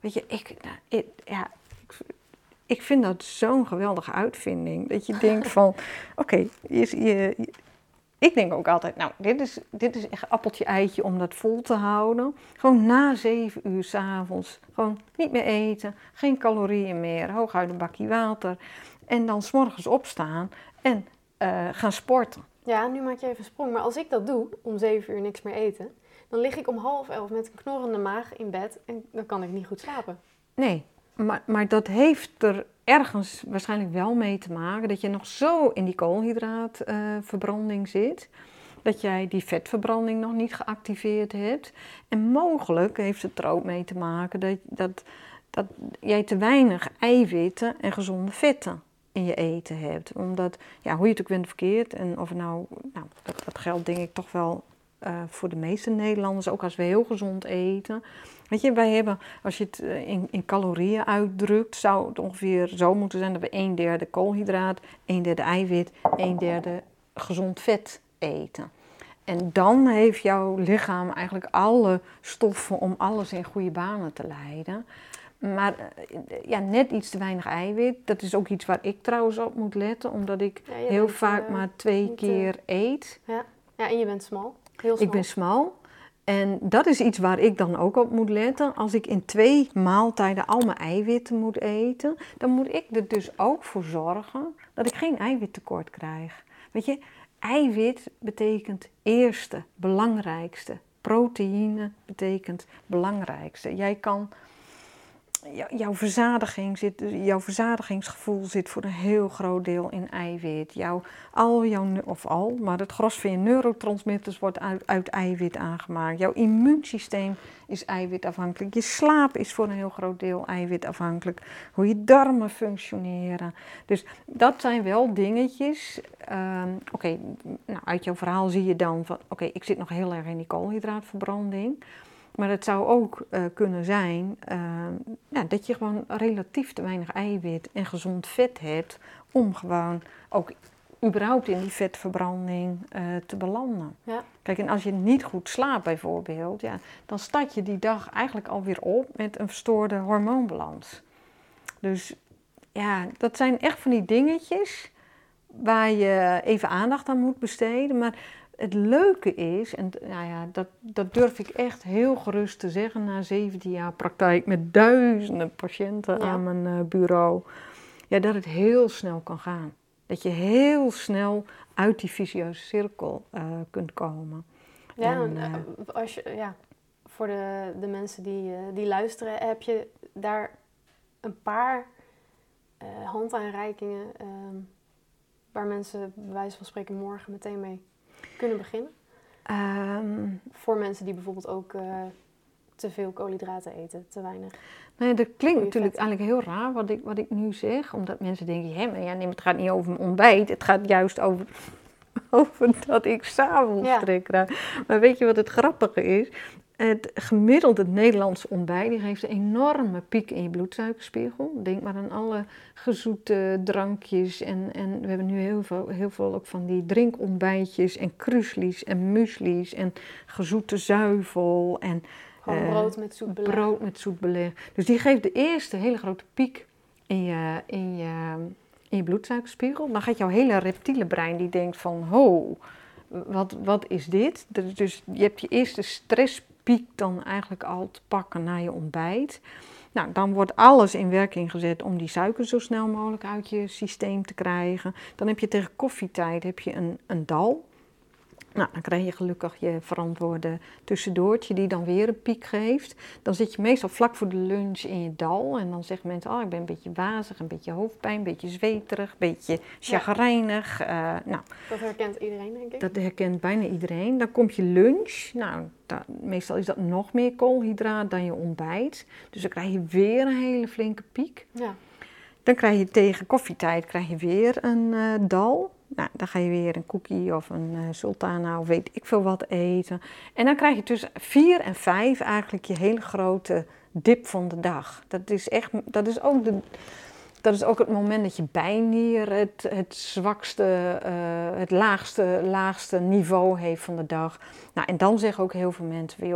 Weet je, ik, nou, ik, ja, ik, ik vind dat zo'n geweldige uitvinding. Dat je denkt van, oké, okay, je, je, ik denk ook altijd, nou, dit is, dit is echt appeltje eitje om dat vol te houden. Gewoon na zeven uur 's avonds, gewoon niet meer eten, geen calorieën meer, hooguit een bakje water. En dan 's morgens opstaan en uh, gaan sporten. Ja, nu maak je even een sprong. Maar als ik dat doe, om zeven uur niks meer eten, dan lig ik om half elf met een knorrende maag in bed en dan kan ik niet goed slapen. Nee, maar, maar dat heeft er ergens waarschijnlijk wel mee te maken dat je nog zo in die koolhydraatverbranding uh, zit, dat jij die vetverbranding nog niet geactiveerd hebt. En mogelijk heeft het er ook mee te maken dat, dat, dat jij te weinig eiwitten en gezonde vetten in je eten hebt. Omdat, ja, hoe je het ook bent verkeerd, en of nou, nou dat, dat geldt denk ik toch wel uh, voor de meeste Nederlanders, ook als we heel gezond eten. Weet je, wij hebben, als je het in, in calorieën uitdrukt, zou het ongeveer zo moeten zijn dat we een derde koolhydraat, een derde eiwit, een derde gezond vet eten. En dan heeft jouw lichaam eigenlijk alle stoffen om alles in goede banen te leiden. Maar ja, net iets te weinig eiwit, dat is ook iets waar ik trouwens op moet letten, omdat ik ja, heel bent, vaak uh, maar twee niet, keer uh, eet. Ja. ja, en je bent smal. Heel smal. Ik ben smal. En dat is iets waar ik dan ook op moet letten. Als ik in twee maaltijden al mijn eiwitten moet eten, dan moet ik er dus ook voor zorgen dat ik geen eiwittekort krijg. Weet je, eiwit betekent eerste, belangrijkste. Proteïne betekent belangrijkste. Jij kan, jouw verzadiging zit, jouw verzadigingsgevoel zit voor een heel groot deel in eiwit. Jouw, al jouw, of al, maar het gros van je neurotransmitters wordt uit, uit eiwit aangemaakt. Jouw immuunsysteem is eiwitafhankelijk. Je slaap is voor een heel groot deel eiwitafhankelijk. Hoe je darmen functioneren. Dus dat zijn wel dingetjes. Um, oké, okay, nou, uit jouw verhaal zie je dan van, oké, okay, ik zit nog heel erg in die koolhydraatverbranding. Maar het zou ook uh, kunnen zijn uh, ja, dat je gewoon relatief te weinig eiwit en gezond vet hebt om gewoon ook überhaupt in die vetverbranding uh, te belanden. Ja. Kijk, en als je niet goed slaapt bijvoorbeeld, ja, dan start je die dag eigenlijk alweer op met een verstoorde hormoonbalans. Dus ja, dat zijn echt van die dingetjes waar je even aandacht aan moet besteden. Maar het leuke is, en nou ja, dat, dat durf ik echt heel gerust te zeggen na zeventien jaar praktijk met duizenden patiënten ja. aan mijn uh, bureau, ja, dat het heel snel kan gaan. Dat je heel snel uit die vicieuze cirkel uh, kunt komen. Ja, en, uh, als je, ja, voor de, de mensen die, uh, die luisteren, heb je daar een paar uh, handaanreikingen uh, waar mensen bij wijze van spreken morgen meteen mee kunnen beginnen? Um, Voor mensen die bijvoorbeeld ook uh, te veel koolhydraten eten, te weinig. Nee, dat klinkt natuurlijk vet. Eigenlijk heel raar wat ik, wat ik nu zeg. Omdat mensen denken, hé, maar ja, nee, het gaat niet over mijn ontbijt. Het gaat juist over, over dat ik 's avonds ja. trek krijg. Maar weet je wat het grappige is? Het gemiddelde Nederlandse ontbijt die geeft een enorme piek in je bloedsuikerspiegel. Denk maar aan alle gezoete drankjes. En, en we hebben nu heel veel, heel veel ook van die drinkontbijtjes en kruslies en muesli's en gezoete zuivel. En gewoon uh, brood met zoet beleg. Brood met zoet beleg. Dus die geeft de eerste hele grote piek in je, in je, in je bloedsuikerspiegel. Dan gaat jouw hele reptiele brein die denkt van, ho, wat, wat is dit? Dus je hebt je eerste stress piek dan eigenlijk al te pakken na je ontbijt. Nou, dan wordt alles in werking gezet om die suiker zo snel mogelijk uit je systeem te krijgen. Dan heb je tegen koffietijd heb je een, een dal. Nou, dan krijg je gelukkig je verantwoorde tussendoortje die dan weer een piek geeft. Dan zit je meestal vlak voor de lunch in je dal. En dan zeggen mensen, oh, ik ben een beetje wazig, een beetje hoofdpijn, een beetje zweterig, een beetje chagrijnig. Ja. Uh, nou, dat herkent iedereen, denk ik. Dat herkent bijna iedereen. Dan komt je lunch. Nou, dat, meestal is dat nog meer koolhydraat dan je ontbijt. Dus dan krijg je weer een hele flinke piek. Ja. Dan krijg je tegen koffietijd krijg je weer een uh, dal. Nou, dan ga je weer een cookie of een uh, sultana of weet ik veel wat eten. En dan krijg je tussen vier en vijf eigenlijk je hele grote dip van de dag. Dat is echt, dat is ook, de, dat is ook het moment dat je bijnier het, het zwakste, uh, het laagste, laagste niveau heeft van de dag. Nou, en dan zeggen ook heel veel mensen, joh,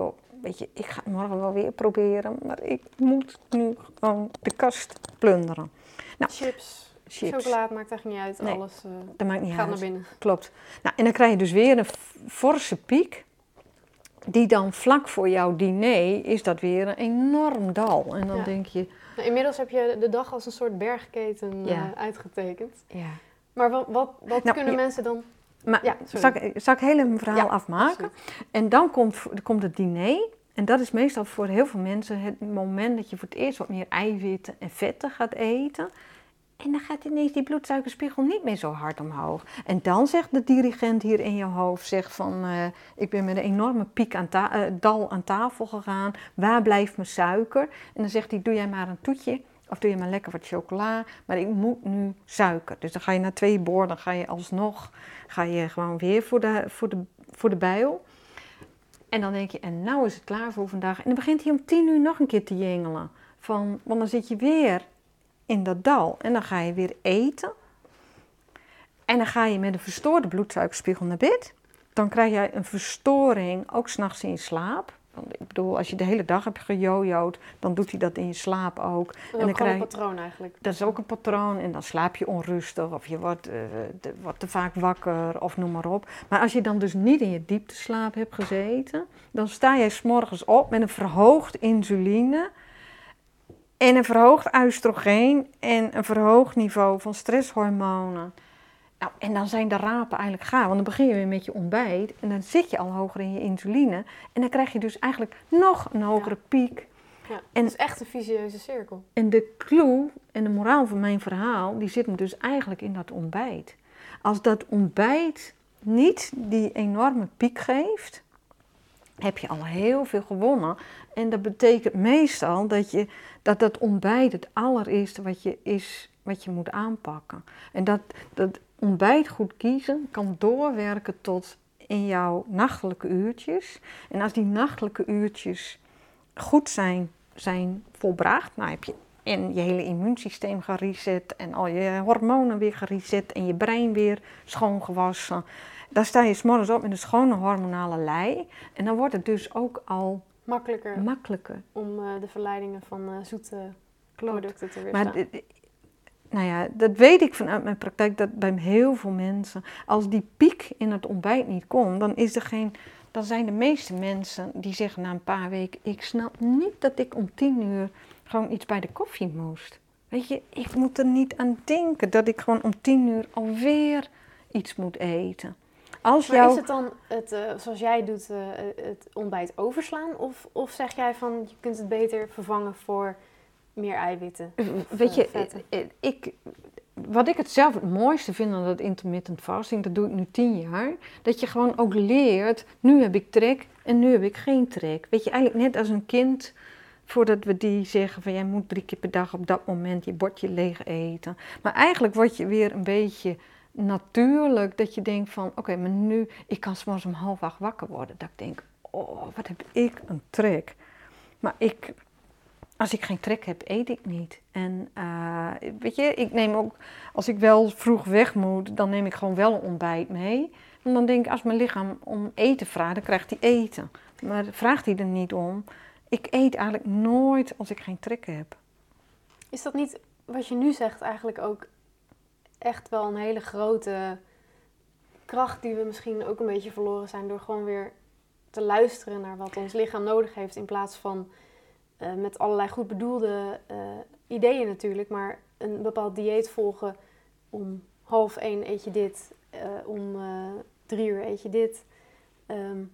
weet je, ik ga het morgen wel weer proberen, maar ik moet nu gewoon de kast plunderen. Nou, chips, chips. chocolade maakt eigenlijk niet uit, Nee, alles uh, dat maakt niet gaat uit. naar binnen. Klopt. Nou, en dan krijg je dus weer een forse piek, die dan vlak voor jouw diner is dat weer een enorm dal. En dan Ja. denk je... Nou, inmiddels heb je de dag als een soort bergketen Ja. uh, uitgetekend. Ja. Maar wat, wat, wat Nou, kunnen ja. mensen dan... Maar Ja, zal, ik, zal ik heel even mijn verhaal Ja, afmaken? absoluut. En dan komt, komt het diner. En dat is meestal voor heel veel mensen het moment dat je voor het eerst wat meer eiwitten en vetten gaat eten. En dan gaat ineens die bloedsuikerspiegel niet meer zo hard omhoog. En dan zegt de dirigent hier in je hoofd, zegt van, uh, ik ben met een enorme piek aan ta- uh, dal aan tafel gegaan. Waar blijft mijn suiker? En dan zegt hij, doe jij maar een toetje. Of doe je maar lekker wat chocola, maar ik moet nu suiker. Dus dan ga je na twee borden, ga je alsnog, ga je gewoon weer voor de, voor de, voor de bijl. En dan denk je, en nou is het klaar voor vandaag. En dan begint hij om tien uur nog een keer te jengelen. Van, want dan zit je weer in dat dal en dan ga je weer eten. En dan ga je met een verstoorde bloedsuikerspiegel naar bed. Dan krijg jij een verstoring, ook 's nachts in je slaap. Ik bedoel, als je de hele dag hebt gejojoed, dan doet hij dat in je slaap ook. Dat is en ook dan gewoon een krijg, patroon eigenlijk. dat is ook een patroon en dan slaap je onrustig of je wordt, uh, de, wordt te vaak wakker of noem maar op. Maar als je dan dus niet in je diepteslaap hebt gezeten, dan sta jij 's morgens op met een verhoogd insuline en een verhoogd oestrogeen en een verhoogd niveau van stresshormonen. Nou, en dan zijn de rapen eigenlijk gaar, want dan begin je weer met je ontbijt en dan zit je al hoger in je insuline en dan krijg je dus eigenlijk nog een hogere Ja. piek. Ja, En- het is echt een vicieuze cirkel. En de clue en de moraal van mijn verhaal, die zit hem dus eigenlijk in dat ontbijt. Als dat ontbijt niet die enorme piek geeft, heb je al heel veel gewonnen. En dat betekent meestal dat je, dat, dat ontbijt het allereerste wat je, is, wat je moet aanpakken. En dat, dat ontbijt goed kiezen kan doorwerken tot in jouw nachtelijke uurtjes. En als die nachtelijke uurtjes goed zijn, zijn volbracht, nou heb je en je hele immuunsysteem gereset en al je hormonen weer gereset en je brein weer schoongewassen. Dan sta je 's morgens op met een schone hormonale lei en dan wordt het dus ook al Makkelijker makkelijker. om uh, de verleidingen van uh, zoete Klopt. producten te Maar weerstaan. d- d- nou ja, dat weet ik vanuit mijn praktijk, dat bij heel veel mensen, als die piek in het ontbijt niet komt, dan is er geen, dan zijn de meeste mensen die zeggen na een paar weken, ik snap niet dat ik om tien uur gewoon iets bij de koffie moest. Weet je, ik moet er niet aan denken dat ik gewoon om tien uur alweer iets moet eten. Als Maar jou... is het dan, het, uh, zoals jij doet, uh, het ontbijt overslaan? Of, of zeg jij van, je kunt het beter vervangen voor meer eiwitten? Of, Weet je, uh, vetten? ik, wat ik het zelf het mooiste vind aan dat intermittent fasting, dat doe ik nu tien jaar, dat je gewoon ook leert, nu heb ik trek en nu heb ik geen trek. Weet je, eigenlijk net als een kind, voordat we die zeggen van jij moet drie keer per dag op dat moment je bordje leeg eten. Maar eigenlijk word je weer een beetje natuurlijk dat je denkt van oké, okay, maar nu, ik kan 's morgens om half acht wakker worden. Dat ik denk, oh, wat heb ik een trek. Maar ik, als ik geen trek heb, eet ik niet. En uh, weet je, ik neem ook, als ik wel vroeg weg moet, dan neem ik gewoon wel een ontbijt mee. En dan denk ik, als mijn lichaam om eten vraagt, dan krijgt hij eten. Maar vraagt hij er niet om, ik eet eigenlijk nooit als ik geen trek heb. Is dat niet, wat je nu zegt, eigenlijk ook echt wel een hele grote kracht die we misschien ook een beetje verloren zijn door gewoon weer te luisteren naar wat ons lichaam nodig heeft in plaats van uh, met allerlei goed bedoelde uh, ideeën natuurlijk, maar een bepaald dieet volgen. Om half één eet je dit, uh, om uh, drie uur eet je dit. Um,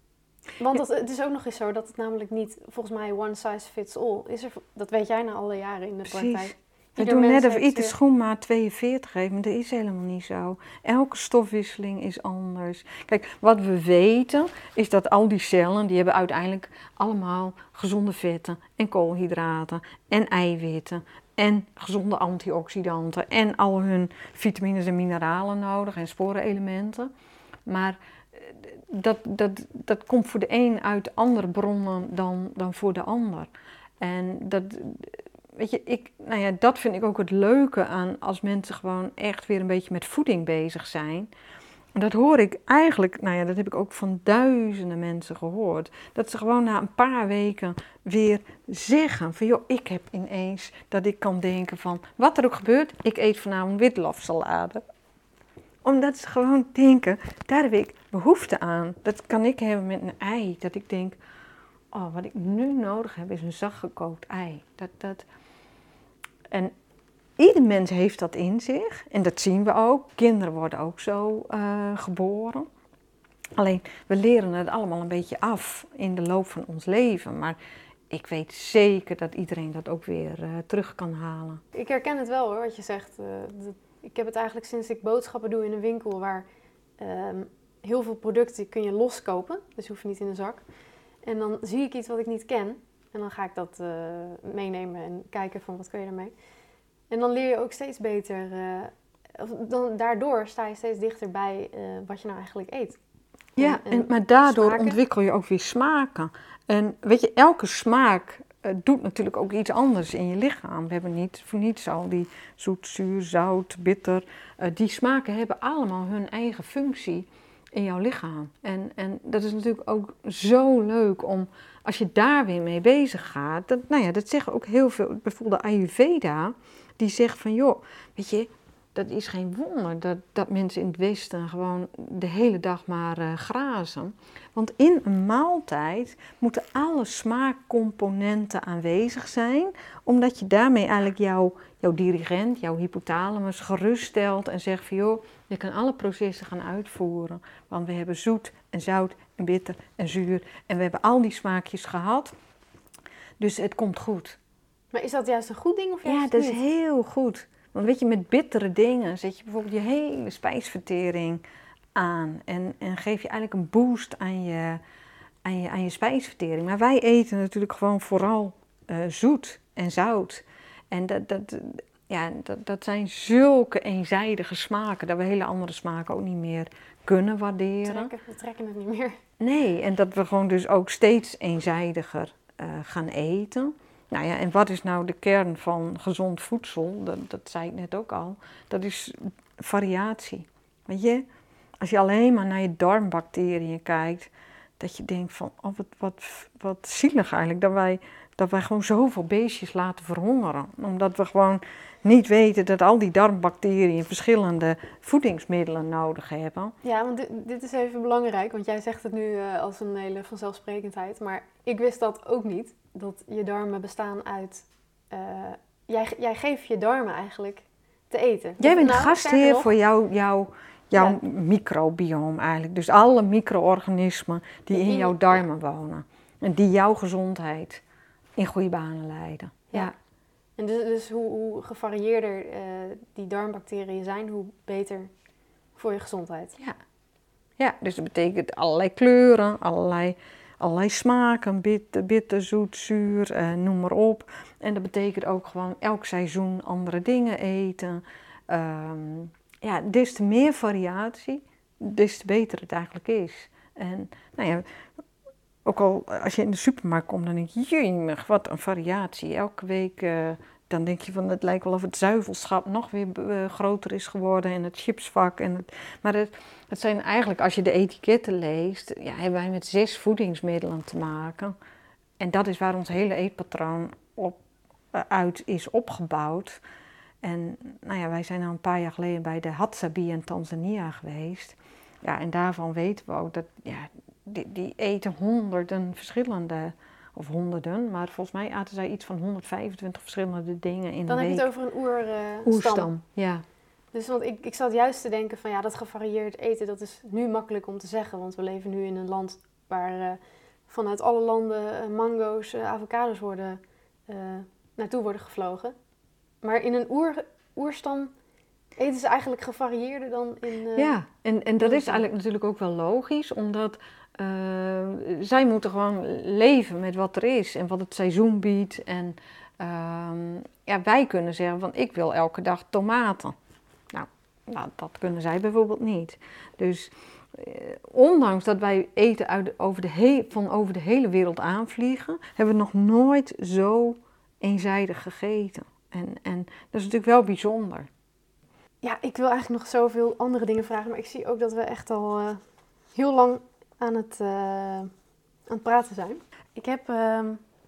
want dat, het is ook nog eens zo dat het namelijk niet, volgens mij, one size fits all is. Er, dat weet jij na alle jaren in de Precies. praktijk. We Ieder doen mens net of heeft iets de weer- schoenmaat tweeënveertig heeft, maar dat is helemaal niet zo. Elke stofwisseling is anders. Kijk, wat we weten is dat al die cellen, die hebben uiteindelijk allemaal gezonde vetten en koolhydraten en eiwitten en gezonde antioxidanten en al hun vitamines en mineralen nodig en sporenelementen. Maar eh, dat, dat, dat komt voor de een uit andere bronnen dan, dan voor de ander. En dat... Weet je, ik, nou ja, dat vind ik ook het leuke aan als mensen gewoon echt weer een beetje met voeding bezig zijn. Dat hoor ik eigenlijk, nou ja, dat heb ik ook van duizenden mensen gehoord. Dat ze gewoon na een paar weken weer zeggen van, joh, ik heb ineens dat ik kan denken van, wat er ook gebeurt, ik eet vanavond witlofsalade. Omdat ze gewoon denken, daar heb ik behoefte aan. Dat kan ik hebben met een ei. Dat ik denk, oh, wat ik nu nodig heb is een zacht gekookt ei. Dat, dat... En ieder mens heeft dat in zich. En dat zien we ook. Kinderen worden ook zo uh, geboren. Alleen, we leren het allemaal een beetje af in de loop van ons leven. Maar ik weet zeker dat iedereen dat ook weer uh, terug kan halen. Ik herken het wel hoor, wat je zegt. Uh, dat, ik heb het eigenlijk sinds ik boodschappen doe in een winkel waar uh, heel veel producten kun je loskopen. Dus hoef je niet in de zak. En dan zie ik iets wat ik niet ken. En dan ga ik dat uh, meenemen en kijken van wat kun je daarmee. En dan leer je ook steeds beter. Uh, of dan, daardoor sta je steeds dichter bij uh, wat je nou eigenlijk eet. Ja, en, en, maar daardoor smaken. Ontwikkel je ook weer smaken. En weet je, elke smaak uh, doet natuurlijk ook iets anders in je lichaam. We hebben niet voor niets al die zoet, zuur, zout, bitter. Uh, die smaken hebben allemaal hun eigen functie in jouw lichaam. En, en dat is natuurlijk ook zo leuk om, als je daar weer mee bezig gaat. Dat, nou ja, dat zeggen ook heel veel, bijvoorbeeld de Ayurveda, die zegt van, joh, weet je, dat is geen wonder dat, dat mensen in het Westen gewoon de hele dag maar uh, grazen. Want in een maaltijd moeten alle smaakcomponenten aanwezig zijn, omdat je daarmee eigenlijk jouw, jouw dirigent, jouw hypothalamus geruststelt en zegt van, joh, je kan alle processen gaan uitvoeren. Want we hebben zoet en zout en bitter en zuur en we hebben al die smaakjes gehad. Dus het komt goed. Maar is dat juist een goed ding of juist Ja, dat niet? is heel goed. Want weet je, met bittere dingen zet je bijvoorbeeld je hele spijsvertering aan. En, en geef je eigenlijk een boost aan je, aan je, aan je spijsvertering. Maar wij eten natuurlijk gewoon vooral uh, zoet en zout. En dat, dat, ja, dat, dat zijn zulke eenzijdige smaken, dat we hele andere smaken ook niet meer kunnen waarderen. Trekken, we trekken het niet meer. Nee, en dat we gewoon dus ook steeds eenzijdiger uh, gaan eten. Nou ja, en wat is nou de kern van gezond voedsel? Dat, dat zei ik net ook al. Dat is variatie. Weet je, als je alleen maar naar je darmbacteriën kijkt, dat je denkt van, oh, wat, wat, wat zielig eigenlijk, dat wij, dat wij gewoon zoveel beestjes laten verhongeren. Omdat we gewoon niet weten dat al die darmbacteriën verschillende voedingsmiddelen nodig hebben. Ja, want dit, dit is even belangrijk, want jij zegt het nu uh, als een hele vanzelfsprekendheid, maar ik wist dat ook niet. Dat je darmen bestaan uit... Uh, jij, jij geeft je darmen eigenlijk te eten. Jij bent nou, gastheer voor jouw, jouw, jouw ja. microbiome eigenlijk. Dus alle micro-organismen die in jouw darmen ja. wonen. En die jouw gezondheid in goede banen leiden. Ja. ja. En dus, dus hoe, hoe gevarieerder uh, die darmbacteriën zijn, hoe beter voor je gezondheid. Ja. Ja, dus dat betekent allerlei kleuren, allerlei... Allerlei smaken, bitter, bitter, zoet, zuur, eh, noem maar op. En dat betekent ook gewoon elk seizoen andere dingen eten. Um, ja, des te meer variatie, des te beter het eigenlijk is. En nou ja, ook al als je in de supermarkt komt, dan denk je, jemig, wat een variatie. Elke week, uh, dan denk je van, het lijkt wel of het zuivelschap nog weer uh, groter is geworden en het chipsvak. En het, maar het, het zijn eigenlijk, als je de etiketten leest, ja, hebben wij met zes voedingsmiddelen te maken. En dat is waar ons hele eetpatroon op, uh, uit is opgebouwd. En nou ja, wij zijn al een paar jaar geleden bij de Hadzabe in Tanzania geweest. Ja, en daarvan weten we ook dat, ja, die, die eten honderden verschillende... Of honderden, maar volgens mij aten zij iets van honderdvijfentwintig verschillende dingen in Dan een week. Dan heb je het over een oer, uh, oerstam. Stam. Ja. Dus want ik, ik zat juist te denken van ja, dat gevarieerd eten, dat is nu makkelijk om te zeggen. Want we leven nu in een land waar uh, vanuit alle landen uh, mango's, uh, avocados worden, uh, naartoe worden gevlogen. Maar in een oer, oerstam eten ze eigenlijk gevarieerder dan in... Uh, ja, en, en dat is eigenlijk natuurlijk ook wel logisch, omdat... Uh, zij moeten gewoon leven met wat er is en wat het seizoen biedt. En uh, ja, wij kunnen zeggen van ik wil elke dag tomaten. Nou, nou dat kunnen zij bijvoorbeeld niet. Dus uh, ondanks dat wij eten uit de, over de he- van over de hele wereld aanvliegen, hebben we nog nooit zo eenzijdig gegeten. En, en dat is natuurlijk wel bijzonder. Ja, ik wil eigenlijk nog zoveel andere dingen vragen, maar ik zie ook dat we echt al uh, heel lang aan het, uh, aan het praten zijn. Ik heb uh,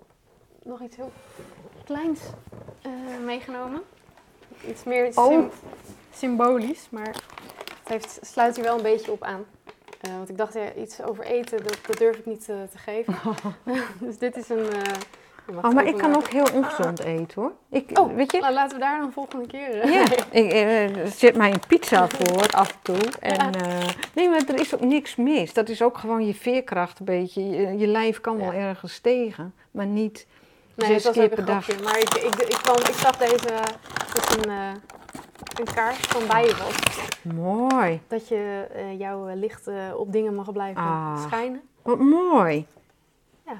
nog iets heel kleins uh, meegenomen. Iets meer oh. sym- symbolisch, maar het heeft, sluit hier wel een beetje op aan. Uh, want ik dacht, ja, iets over eten, dat, dat durf ik niet uh, te geven. Dus dit is een... Uh, Oh, maar ik kan ook heel ongezond eten, hoor. Ik, oh, weet je? Nou, laten we daar dan volgende keer... Uh, ja, ik, uh, er zit mij een pizza voor af en toe. En, uh, nee, maar er is ook niks mis. Dat is ook gewoon je veerkracht een beetje. Je, je lijf kan wel ja. ergens tegen, maar niet nee, zes dat keer was per ook een dag. grapje. Maar ik, ik, ik, kwam, ik zag deze met een, uh, een kaart van bijenwas. Mooi. Dat je uh, jouw licht uh, op dingen mag blijven ah, schijnen. Wat mooi. Ja.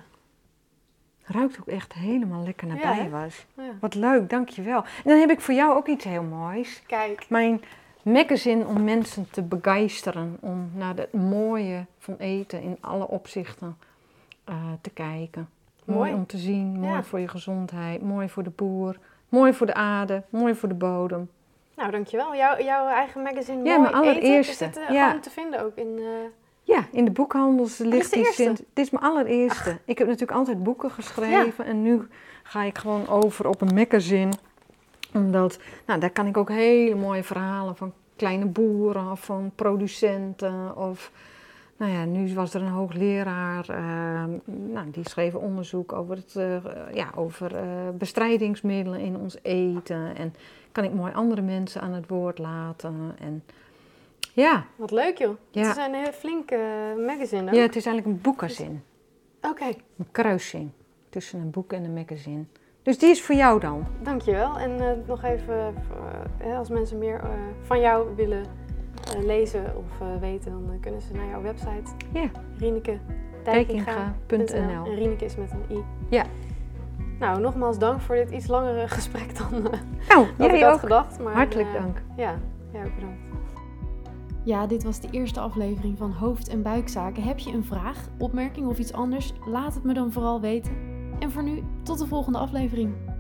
Ruikt ook echt helemaal lekker naar ja, bijenwas. Ja. Wat leuk, dankjewel. En dan heb ik voor jou ook iets heel moois. Kijk. Mijn magazine om mensen te begeisteren. Om naar het mooie van eten in alle opzichten uh, te kijken. Mooi. mooi om te zien, mooi ja. voor je gezondheid, mooi voor de boer, mooi voor de aarde, mooi voor de bodem. Nou, dankjewel. Jouw, jouw eigen magazine, ja, mooi mijn allereerste. eten. Is dit uh, ja. gewoon te vinden ook in... Uh... Ja, in de boekhandels ligt die sinds... Dit is mijn allereerste. Ach. Ik heb natuurlijk altijd boeken geschreven. Ja. En nu ga ik gewoon over op een magazine. Omdat, nou, daar kan ik ook hele mooie verhalen van kleine boeren of van producenten. Of, nou ja, nu was er een hoogleraar. Uh, nou, die schreef onderzoek over, het, uh, ja, over uh, bestrijdingsmiddelen in ons eten. En kan ik mooi andere mensen aan het woord laten. En... Ja. Wat leuk, joh. Ja. Het is een heel flinke uh, magazine ook. Ja, het is eigenlijk een boekazine. Oké. Okay. Een kruising tussen een boek en een magazine. Dus die is voor jou dan. Dankjewel. En uh, nog even, uh, als mensen meer uh, van jou willen uh, lezen of uh, weten, dan uh, kunnen ze naar jouw website. Ja. Rieneke Dijkinga punt n l. En Rieneke is met een i. Ja. Nou, nogmaals dank voor dit iets langere gesprek dan, uh, nou, dan ik ook. had gedacht. Maar, hartelijk uh, dank. Ja, jij ook bedankt. Ja, dit was de eerste aflevering van Hoofd- en Buikzaken. Heb je een vraag, opmerking of iets anders? Laat het me dan vooral weten. En voor nu, tot de volgende aflevering.